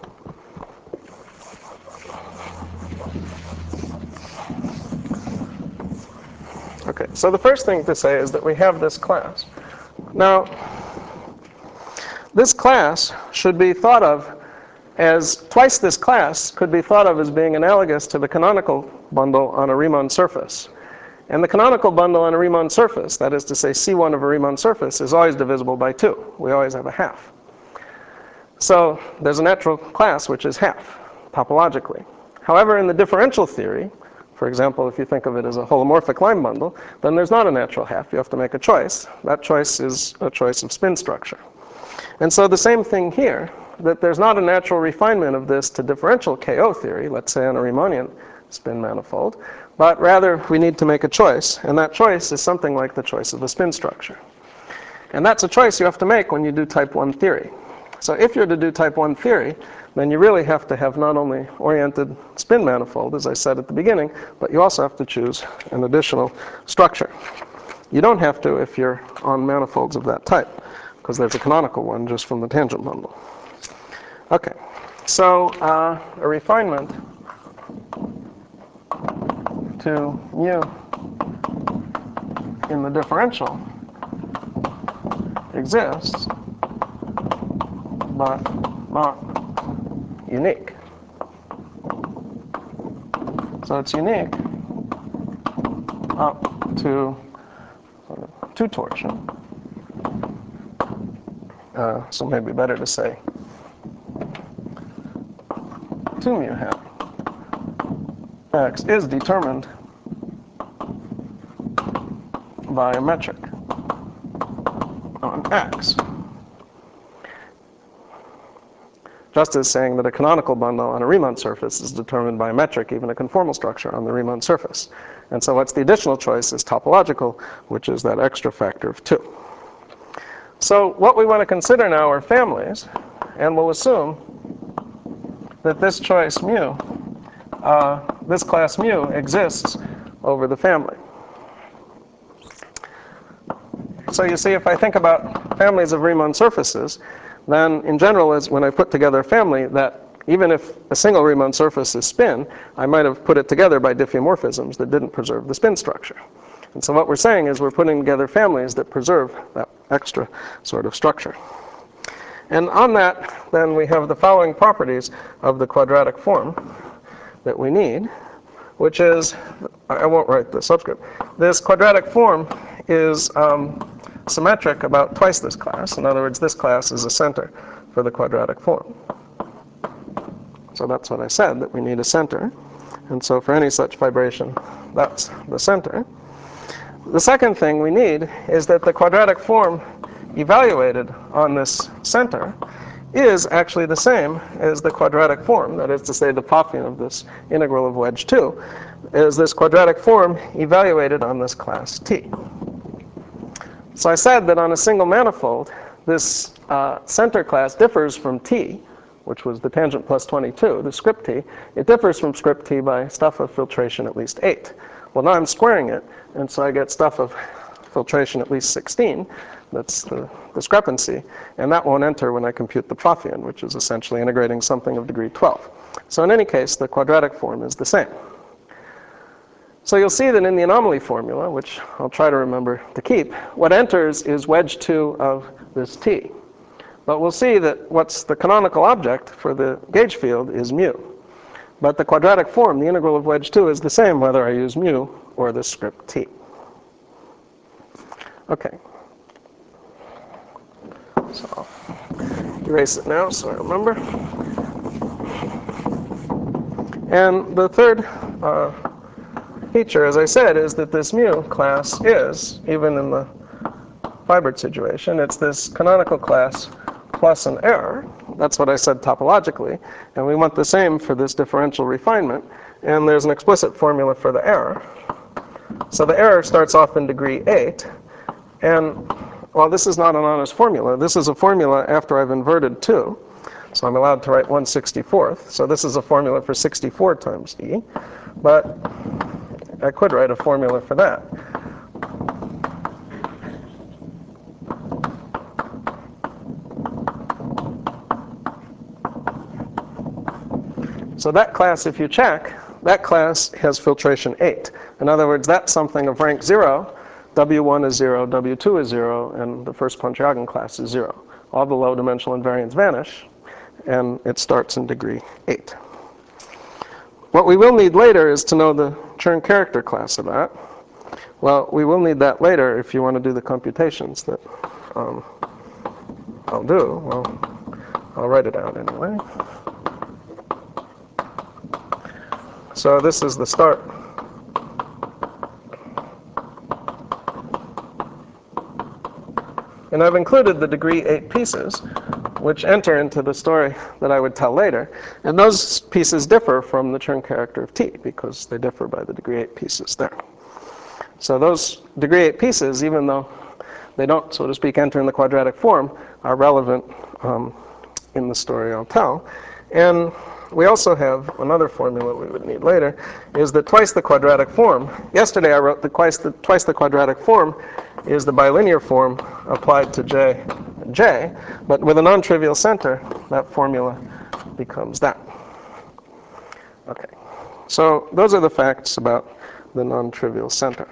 Okay, so the first thing to say is that we have this class. Now, this class should be thought of as, twice this class could be thought of as being analogous to the canonical bundle on a Riemann surface. And the canonical bundle on a Riemann surface, that is to say C1 of a Riemann surface, is always divisible by 2. We always have a half. So there's a natural class which is half, topologically. However, in the differential theory, for example, if you think of it as a holomorphic line bundle, then there's not a natural half. You have to make a choice. That choice is a choice of spin structure. And so the same thing here, that there's not a natural refinement of this to differential KO theory, let's say on a Riemannian spin manifold, but rather we need to make a choice, and that choice is something like the choice of the spin structure. And that's a choice you have to make when you do type 1 theory. So if you're to do type 1 theory, then you really have to have not only oriented spin manifold, as I said at the beginning, but you also have to choose an additional structure. You don't have to if you're on manifolds of that type, because there's a canonical one just from the tangent bundle. Okay, so a refinement to mu in the differential exists, but not unique. So it's unique up to 2 torsion. So maybe better to say 2 mu hat x is determined by a metric on x. Just as saying that a canonical bundle on a Riemann surface is determined by a metric, even a conformal structure on the Riemann surface. And so what's the additional choice is topological, which is that extra factor of 2. So what we want to consider now are families, and we'll assume that this choice mu, this class mu, exists over the family. So you see, if I think about families of Riemann surfaces, then in general, as when I put together a family, that even if a single Riemann surface is spin, I might have put it together by diffeomorphisms that didn't preserve the spin structure. And so what we're saying is we're putting together families that preserve that extra sort of structure. And on that, then we have the following properties of the quadratic form that we need, which is, I won't write the subscript. This quadratic form is symmetric about twice this class. In other words, this class is a center for the quadratic form. So that's what I said, that we need a center. And so for any such vibration, that's the center. The second thing we need is that the quadratic form evaluated on this center is actually the same as the quadratic form, that is to say the Pfaffian of this integral of wedge 2, is this quadratic form evaluated on this class T. So I said that on a single manifold, this center class differs from T, which was the tangent plus 22, the script T. It differs from script T by stuff of filtration at least 8. Well, now I'm squaring it, and so I get stuff of filtration at least 16. That's the discrepancy, and that won't enter when I compute the Pfaffian, which is essentially integrating something of degree 12. So in any case, the quadratic form is the same. So you'll see that in the anomaly formula, which I'll try to remember to keep, what enters is wedge 2 of this T. But we'll see that what's the canonical object for the gauge field is mu. But the quadratic form, the integral of wedge 2, is the same whether I use mu or the script T. Okay. So I'll erase it now so I remember. And the third feature, as I said, is that this mu class is, even in the fibered situation, it's this canonical class plus an error. That's what I said topologically. And we want the same for this differential refinement. And there's an explicit formula for the error. So the error starts off in degree 8. And while this is not an honest formula, this is a formula after I've inverted 2. So I'm allowed to write 1/64th. So this is a formula for 64 times E. But I could write a formula for that. So that class, if you check, that class has filtration 8. In other words, that's something of rank 0. W1 is 0, W2 is 0, and the first Pontryagin class is 0. All the low-dimensional invariants vanish, and it starts in degree 8. What we will need later is to know the Chern character class of that. Well, we will need that later if you want to do the computations that I'll do. Well, I'll write it out anyway. So this is the start. And I've included the degree 8 pieces, which enter into the story that I would tell later. And those pieces differ from the Chern character of T, because they differ by the degree 8 pieces there. So those degree 8 pieces, even though they don't, so to speak, enter in the quadratic form, are relevant in the story I'll tell. And we also have another formula we would need later, is that twice the quadratic form. Yesterday I wrote that twice the quadratic form is the bilinear form applied to J and J, but with a non-trivial center, that formula becomes that. Okay, so those are the facts about the non-trivial center.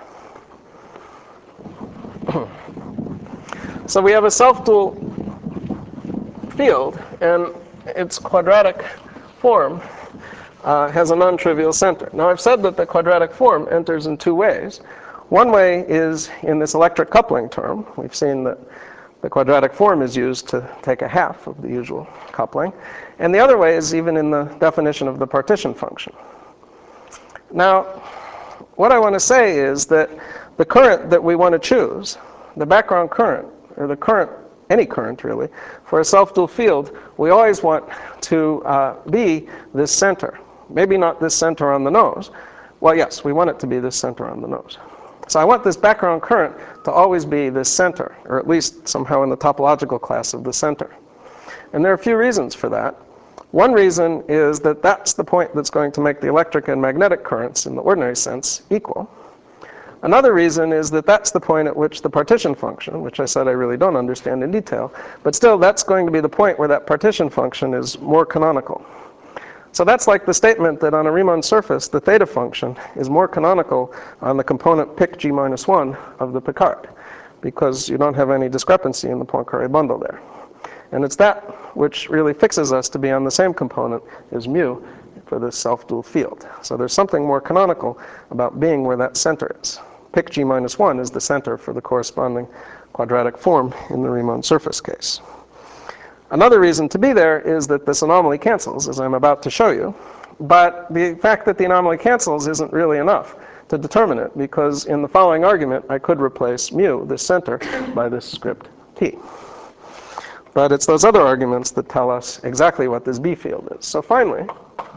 So we have a self-dual field, and its quadratic form has a non-trivial center. Now I've said that the quadratic form enters in two ways. One way is in this electric coupling term. We've seen that the quadratic form is used to take a half of the usual coupling. And the other way is even in the definition of the partition function. Now, what I want to say is that the current that we want to choose, the background current, or the current, any current really, for a self-dual field, we always want to be this center. Maybe not this center on the nose. Well, yes, we want it to be this center on the nose. So I want this background current to always be this center, or at least somehow in the topological class of the center. And there are a few reasons for that. One reason is that that's the point that's going to make the electric and magnetic currents, in the ordinary sense, equal. Another reason is that that's the point at which the partition function, which I said I really don't understand in detail, but still that's going to be the point where that partition function is more canonical. So that's like the statement that on a Riemann surface, the theta function is more canonical on the component pic G minus 1 of the Picard, because you don't have any discrepancy in the Poincare bundle there. And it's that which really fixes us to be on the same component as mu for this self-dual field. So there's something more canonical about being where that center is. Pic G minus 1 is the center for the corresponding quadratic form in the Riemann surface case. Another reason to be there is that this anomaly cancels, as I'm about to show you. But the fact that the anomaly cancels isn't really enough to determine it, because in the following argument, I could replace mu, this center, by this script t. But it's those other arguments that tell us exactly what this B field is. So finally,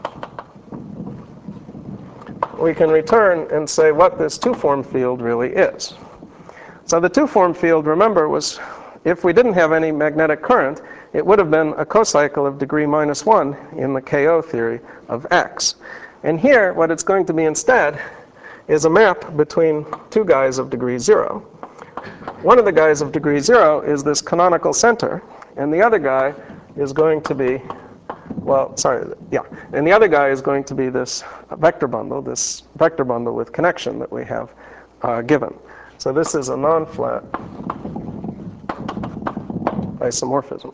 we can return and say what this two-form field really is. So the two-form field, remember, was, if we didn't have any magnetic current, it would have been a cocycle of degree -1 in the KO theory of X. And here, what it's going to be instead is a map between two guys of degree 0. One of the guys of degree 0 is this canonical center, and the other guy is going to be, and the other guy is going to be this vector bundle with connection that we have given. So this is a non-flat isomorphism.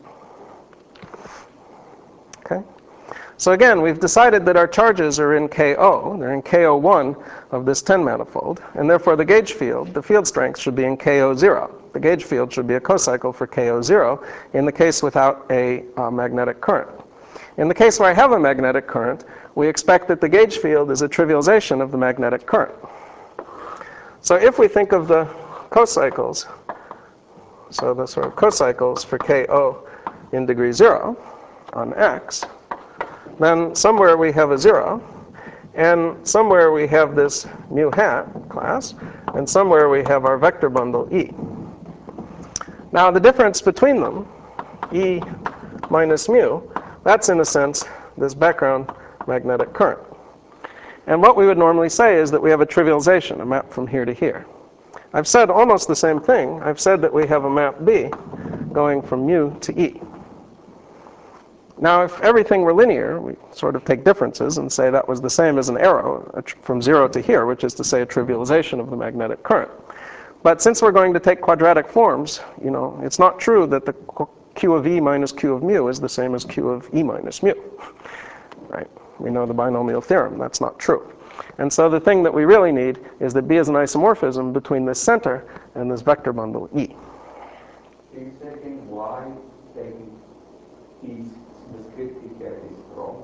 Okay? So again, we've decided that our charges are in KO. They're in KO1 of this 10 manifold, and therefore the gauge field, the field strength, should be in KO0. The gauge field should be a cocycle for KO0 in the case without a magnetic current. In the case where I have a magnetic current, we expect that the gauge field is a trivialization of the magnetic current. So if we think of the cocycles, so the sort of cocycles for KO in degree 0 on X, then somewhere we have a 0, and somewhere we have this mu hat class, and somewhere we have our vector bundle E. Now the difference between them, E minus mu, that's in a sense this background magnetic current. And what we would normally say is that we have a trivialization, a map from here to here. I've said almost the same thing. I've said that we have a map B going from mu to E. Now, if everything were linear, we sort of take differences and say that was the same as an arrow from 0 to here, which is to say a trivialization of the magnetic current. But since we're going to take quadratic forms, it's not true that the Q of E minus Q of mu is the same as Q of E minus mu. Right? We know the binomial theorem. That's not true. And so the thing that we really need is that B is an isomorphism between this center and this vector bundle E. Are you taking Y, taking E's, the script T here is wrong?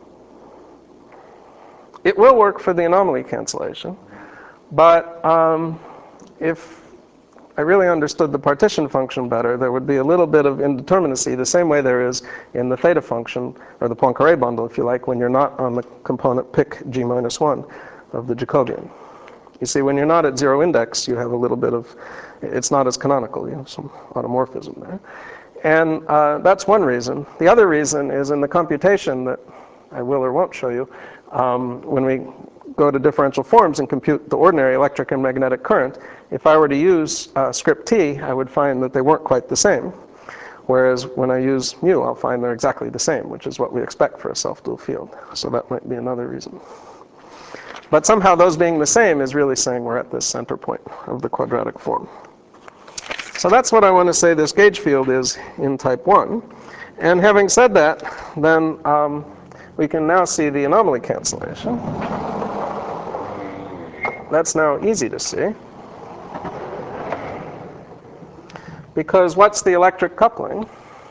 It will work for the anomaly cancellation, but if I really understood the partition function better, there would be a little bit of indeterminacy, the same way there is in the theta function, or the Poincare bundle, if you like, when you're not on the component pick G minus 1 of the Jacobian. You see, when you're not at 0 index, you have a little bit of, it's not as canonical, you have some automorphism there. And that's one reason. The other reason is in the computation that I will or won't show you, when we go to differential forms and compute the ordinary electric and magnetic current, if I were to use script T, I would find that they weren't quite the same. Whereas when I use mu, I'll find they're exactly the same, which is what we expect for a self-dual field. So that might be another reason. But somehow those being the same is really saying we're at this center point of the quadratic form. So that's what I want to say this gauge field is in type 1. And having said that, then we can now see the anomaly cancellation. That's now easy to see. Because what's the electric coupling?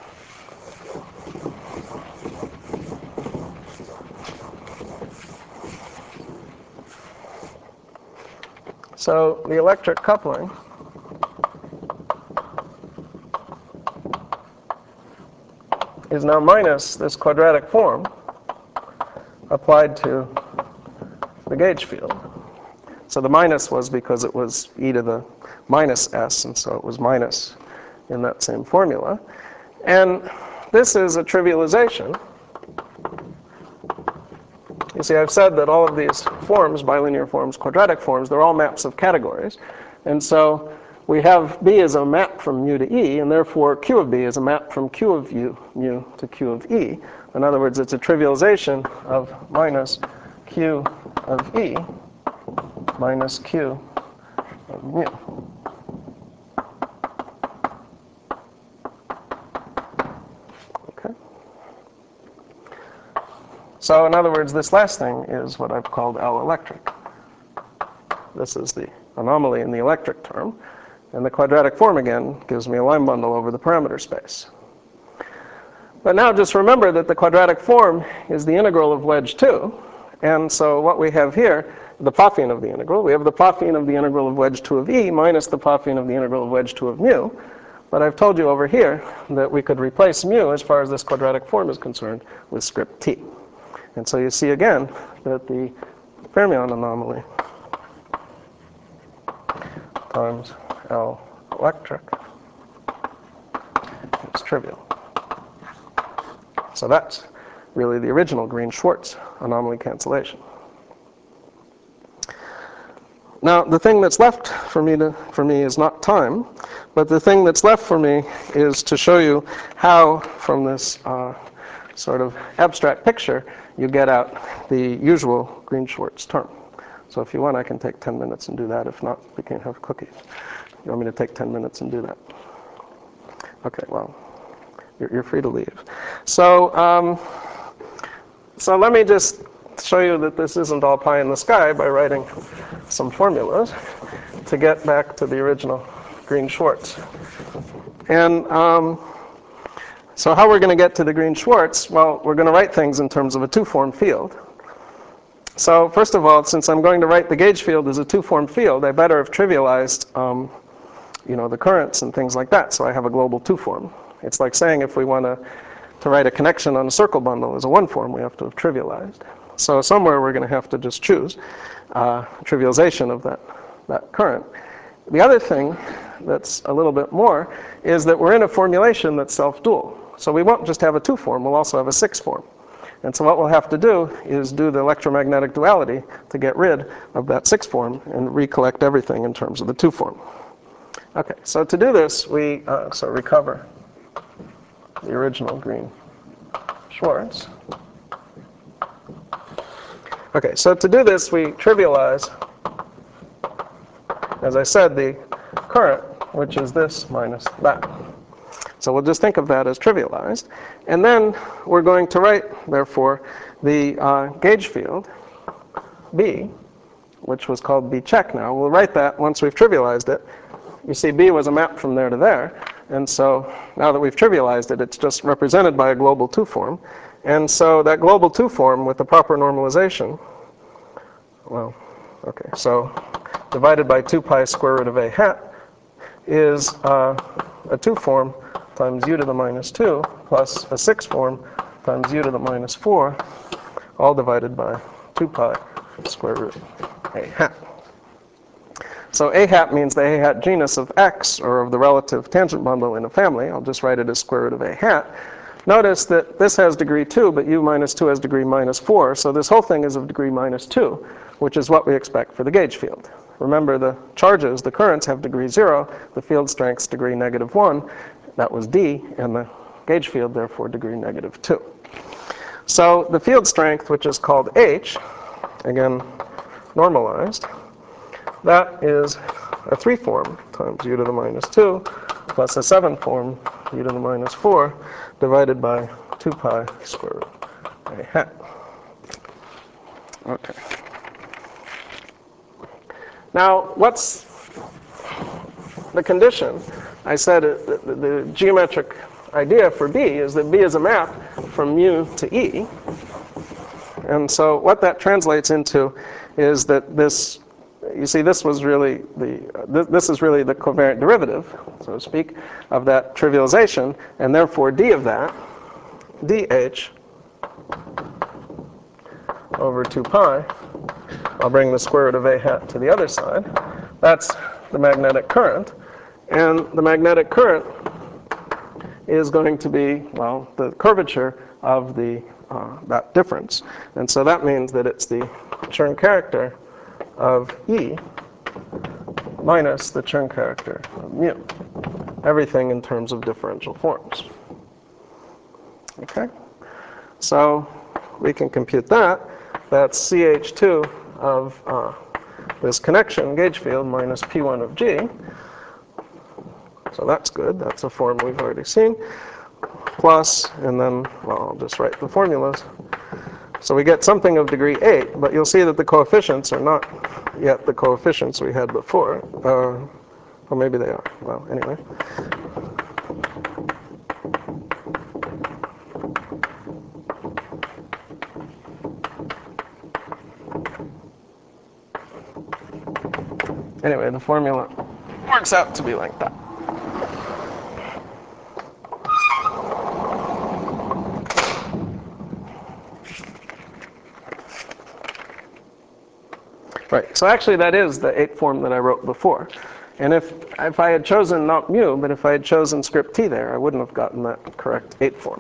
So the electric coupling is now minus this quadratic form applied to the gauge field. So the minus was because it was e to the minus s, and so it was minus in that same formula. And this is a trivialization. You see, I've said that all of these forms, bilinear forms, quadratic forms, they're all maps of categories. And so we have B as a map from mu to E, and therefore Q of B is a map from Q of mu to Q of E. In other words, it's a trivialization of minus Q of E minus Q of mu. Okay. So in other words, this last thing is what I've called L electric. This is the anomaly in the electric term. And the quadratic form, again, gives me a line bundle over the parameter space. But now just remember that the quadratic form is the integral of wedge 2. And so what we have here, the Pfaffian of the integral, we have the Pfaffian of the integral of wedge 2 of e minus the Pfaffian of the integral of wedge 2 of mu. But I've told you over here that we could replace mu, as far as this quadratic form is concerned, with script t. And so you see again that the fermion anomaly times L electric is trivial. So that's really the original Green-Schwarz anomaly cancellation. Now, the thing that's left for me is not time, but the thing that's left for me is to show you how, from this sort of abstract picture, you get out the usual Green-Schwarz term. So if you want, I can take 10 minutes and do that. If not, we can have cookies. You want me to take 10 minutes and do that? Okay, well, you're free to leave. So, so let me just show you that this isn't all pie in the sky by writing some formulas to get back to the original Green-Schwarz. And so how we're going to get to the Green-Schwarz? Well, we're going to write things in terms of a two-form field. So first of all, since I'm going to write the gauge field as a two-form field, I better have trivialized the currents and things like that, so I have a global two-form. It's like saying if we want to write a connection on a circle bundle as a one-form, we have to have trivialized. So somewhere we're going to have to just choose trivialization of that current. The other thing that's a little bit more is that we're in a formulation that's self-dual. So we won't just have a two-form, we'll also have a six-form. And so what we'll have to do is do the electromagnetic duality to get rid of that six-form and recollect everything in terms of the two-form. Okay, so to do this, we recover the original Green-Schwarz. Okay, so to do this, we trivialize, as I said, the current, which is this minus that. So we'll just think of that as trivialized. And then we're going to write, therefore, the gauge field, B, which was called B check now. We'll write that once we've trivialized it. You see, B was a map from there to there. And so now that we've trivialized it, it's just represented by a global two-form. And so that global two-form with the proper normalization, well, okay, so divided by 2 pi square root of a hat is a two-form times u to the minus 2 plus a six-form times u to the minus 4, all divided by 2 pi square root a hat. So a hat means the a hat genus of x, or of the relative tangent bundle in a family. I'll just write it as square root of a hat. Notice that this has degree 2, but u minus 2 has degree minus 4. So this whole thing is of degree minus 2, which is what we expect for the gauge field. Remember, the charges, the currents, have degree 0. The field strength's degree negative 1. That was d, and the gauge field, therefore, degree negative 2. So the field strength, which is called h, again, normalized, that is a 3-form times u to the minus 2 plus a 7-form u to the minus 4 divided by 2 pi square root a hat. Okay. Now, what's the condition? I said the geometric idea for B is that B is a map from mu to E. And so what that translates into is that this, you see, this was really this is really the covariant derivative, so to speak, of that trivialization, and therefore d of that, dh over 2 pi, I'll bring the square root of a hat to the other side. That's the magnetic current, and the magnetic current is going to be, well, the curvature of the that difference. And so that means that it's the Chern character of E minus the Chern character of mu. Everything in terms of differential forms. Okay? So we can compute that. That's CH2 of this connection gauge field minus P1 of G. So that's good. That's a form we've already seen. Plus, and then, well, I'll just write the formulas. So we get something of degree 8, but you'll see that the coefficients are not yet the coefficients we had before. Or maybe they are. Well, anyway. Anyway, the formula works out to be like that. Right, so actually that is the 8 form that I wrote before. And if I had chosen not mu, but if I had chosen script t there, I wouldn't have gotten that correct 8 form.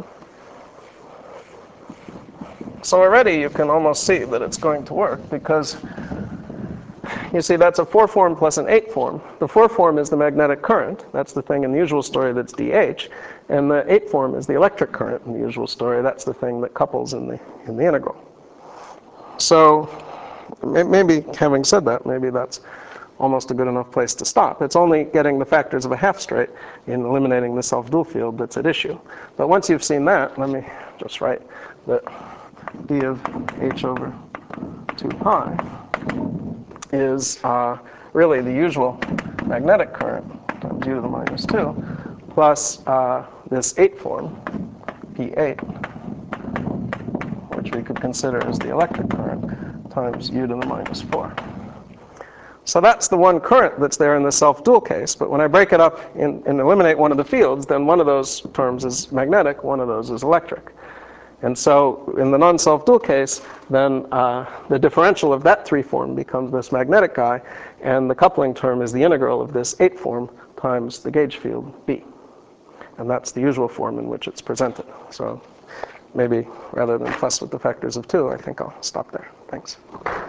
So already you can almost see that it's going to work, because you see that's a 4 form plus an 8 form. The 4 form is the magnetic current. That's the thing in the usual story that's dH. And the 8 form is the electric current in the usual story. That's the thing that couples in the integral. So maybe, having said that, maybe that's almost a good enough place to stop. It's only getting the factors of a half straight in eliminating the self-dual field that's at issue. But once you've seen that, let me just write that d of h over 2 pi is really the usual magnetic current times u to the minus 2 plus this 8 form, P8, which we could consider as the electric current, times u to the minus 4. So that's the one current that's there in the self-dual case. But when I break it up and eliminate one of the fields, then one of those terms is magnetic, one of those is electric. And so in the non-self-dual case, then the differential of that 3 form becomes this magnetic guy, and the coupling term is the integral of this 8 form times the gauge field B. And that's the usual form in which it's presented. So maybe rather than fuss with the factors of 2, I think I'll stop there. Thanks.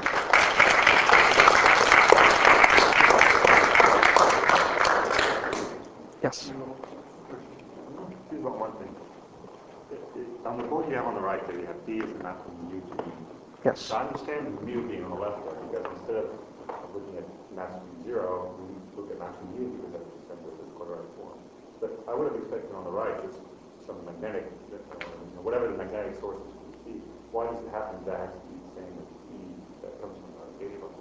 Yes? I'm confused about one thing. On the board you have on the right there, you have D as the map from mu to E. Yes. So I understand mu being on the left there, because instead of looking at mass from 0, we look at mass from U because that's the center of the quadratic form. But I would have expected on the right just some magnetic, whatever the magnetic source is from T. Why does it happen to have to be the same as E that comes from the gauge level?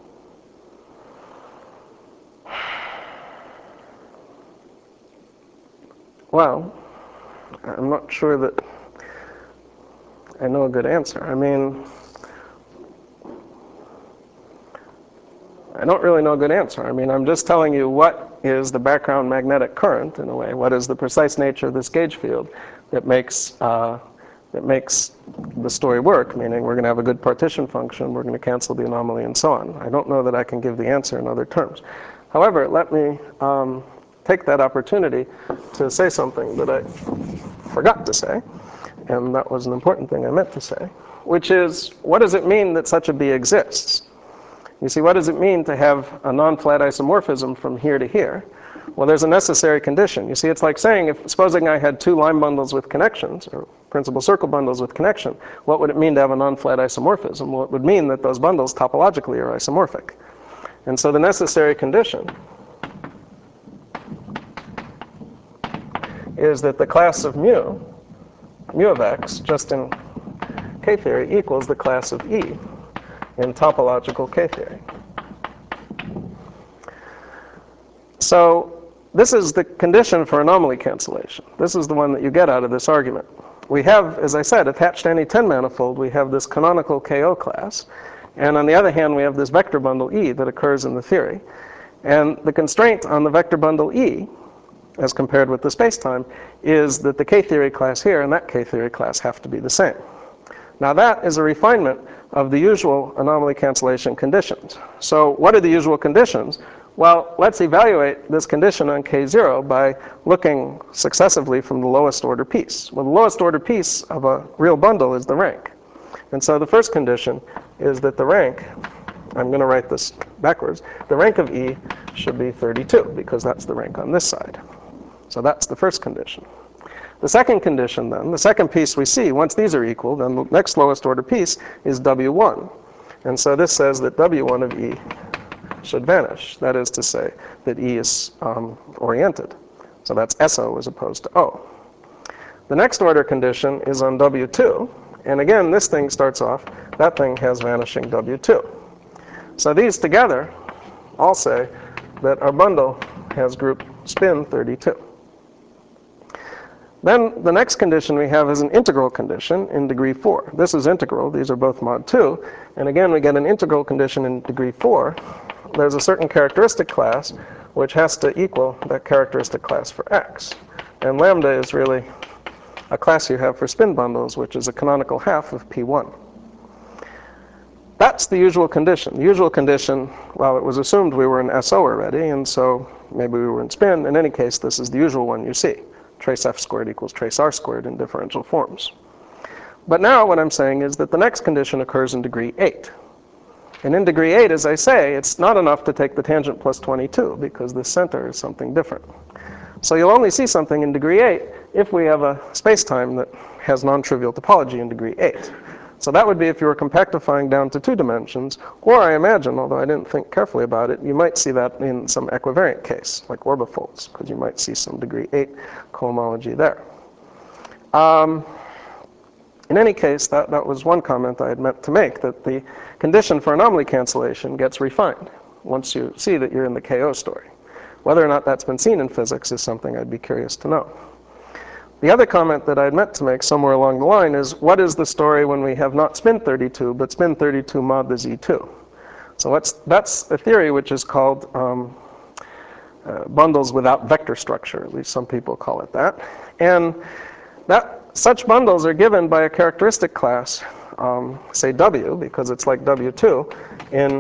Well, I'm not sure that I know a good answer. I mean, I don't really know a good answer. I mean, I'm just telling you what is the background magnetic current, in a way. What is the precise nature of this gauge field that makes the story work, meaning we're going to have a good partition function, we're going to cancel the anomaly, and so on. I don't know that I can give the answer in other terms. However, let me take that opportunity to say something that I forgot to say, and that was an important thing I meant to say, which is, what does it mean that such a B exists? You see, what does it mean to have a non-flat isomorphism from here to here? Well, there's a necessary condition. You see, it's like saying, supposing I had 2 line bundles with connections, or principal circle bundles with connection, what would it mean to have a non-flat isomorphism? Well, it would mean that those bundles topologically are isomorphic. And so the necessary condition is that the class of mu of x, just in K-theory, equals the class of E in topological K-theory. So this is the condition for anomaly cancellation. This is the one that you get out of this argument. We have, as I said, attached to any 10 manifold, we have this canonical KO class. And on the other hand, we have this vector bundle E that occurs in the theory. And the constraint on the vector bundle E, as compared with the spacetime, is that the K-theory class here and that K-theory class have to be the same. Now that is a refinement of the usual anomaly cancellation conditions. So what are the usual conditions? Well, let's evaluate this condition on K0 by looking successively from the lowest order piece. Well, the lowest order piece of a real bundle is the rank. And so the first condition is that the rank, I'm going to write this backwards, the rank of E should be 32, because that's the rank on this side. So that's the first condition. The second condition then, the second piece we see, once these are equal, then the next lowest order piece is W1. And so this says that W1 of E should vanish. That is to say that E is oriented. So that's SO as opposed to O. The next order condition is on W2. And again, this thing starts off, that thing has vanishing W2. So these together all say that our bundle has group spin 32. Then the next condition we have is an integral condition in degree 4. This is integral. These are both mod 2. And again, we get an integral condition in degree 4, there's a certain characteristic class which has to equal that characteristic class for X. And lambda is really a class you have for spin bundles, which is a canonical half of P1. That's the usual condition. The usual condition, well, it was assumed we were in SO already, and so maybe we were in spin. In any case, this is the usual one you see. Trace F squared equals trace R squared in differential forms. But now what I'm saying is that the next condition occurs in degree 8. And in degree 8, as I say, it's not enough to take the tangent plus 22, because the center is something different. So you'll only see something in degree 8 if we have a space-time that has non-trivial topology in degree 8. So that would be if you were compactifying down to 2 dimensions, or I imagine, although I didn't think carefully about it, you might see that in some equivariant case, like orbifolds, because you might see some degree 8 cohomology there. In any case, that was one comment I had meant to make, that the condition for anomaly cancellation gets refined once you see that you're in the KO story. Whether or not that's been seen in physics is something I'd be curious to know. The other comment that I had meant to make somewhere along the line is, what is the story when we have not spin 32, but spin 32 mod the Z2? So that's a theory which is called bundles without vector structure, at least some people call it that. And such bundles are given by a characteristic class, say W, because it's like W2, in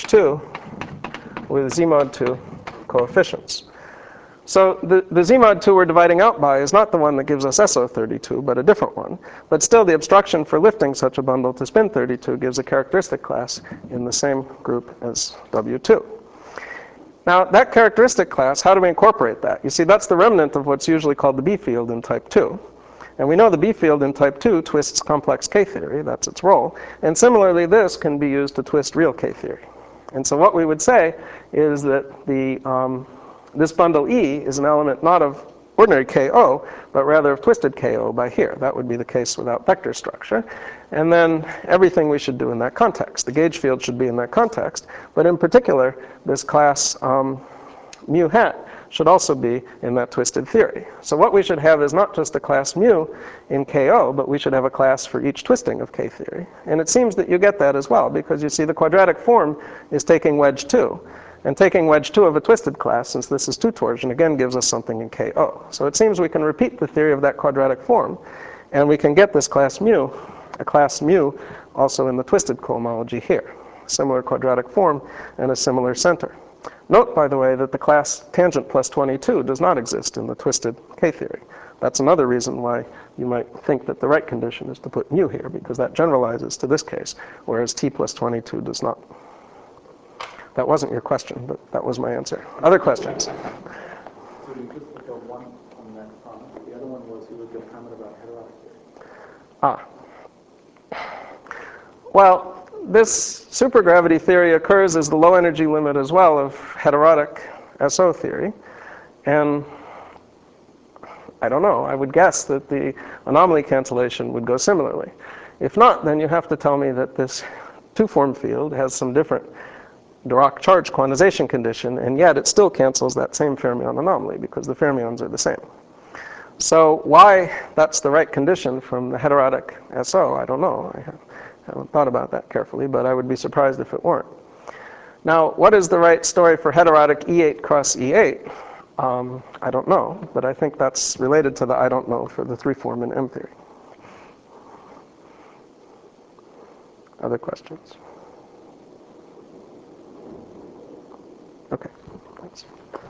H2 with Z mod 2 coefficients. So the Z mod 2 we're dividing out by is not the one that gives us SO32, but a different one. But still, the obstruction for lifting such a bundle to spin 32 gives a characteristic class in the same group as W2. Now, that characteristic class, how do we incorporate that? You see, that's the remnant of what's usually called the B field in type 2. And we know the B field in type 2 twists complex K theory. That's its role. And similarly, this can be used to twist real K theory. And so what we would say is that this bundle E is an element not of ordinary KO, but rather of twisted KO by here. That would be the case without vector structure. And then everything we should do in that context. The gauge field should be in that context. But in particular, this class mu hat should also be in that twisted theory. So what we should have is not just a class mu in KO, but we should have a class for each twisting of K theory. And it seems that you get that as well, because you see the quadratic form is taking wedge 2. And taking wedge 2 of a twisted class, since this is 2 torsion, again gives us something in KO. So it seems we can repeat the theory of that quadratic form, and we can get this class mu, a class mu, also in the twisted cohomology here. Similar quadratic form and a similar center. Note, by the way, that the class tangent plus 22 does not exist in the twisted K theory. That's another reason why you might think that the right condition is to put mu here, because that generalizes to this case, whereas T plus 22 does not. That wasn't your question, but that was my answer. Other questions? So you just look at one on that comment. The other one was you looked at a comment about heterotic theory. Well, this supergravity theory occurs as the low energy limit as well of heterotic SO theory. And I don't know, I would guess that the anomaly cancellation would go similarly. If not, then you have to tell me that this two-form field has some different Dirac charge quantization condition, and yet it still cancels that same fermion anomaly because the fermions are the same. So why that's the right condition from the heterotic SO, I don't know. I haven't thought about that carefully, but I would be surprised if it weren't. Now, what is the right story for heterotic E8 cross E8? I don't know, but I think that's related to the I don't know for the three-form in M theory. Other questions? Okay, thanks.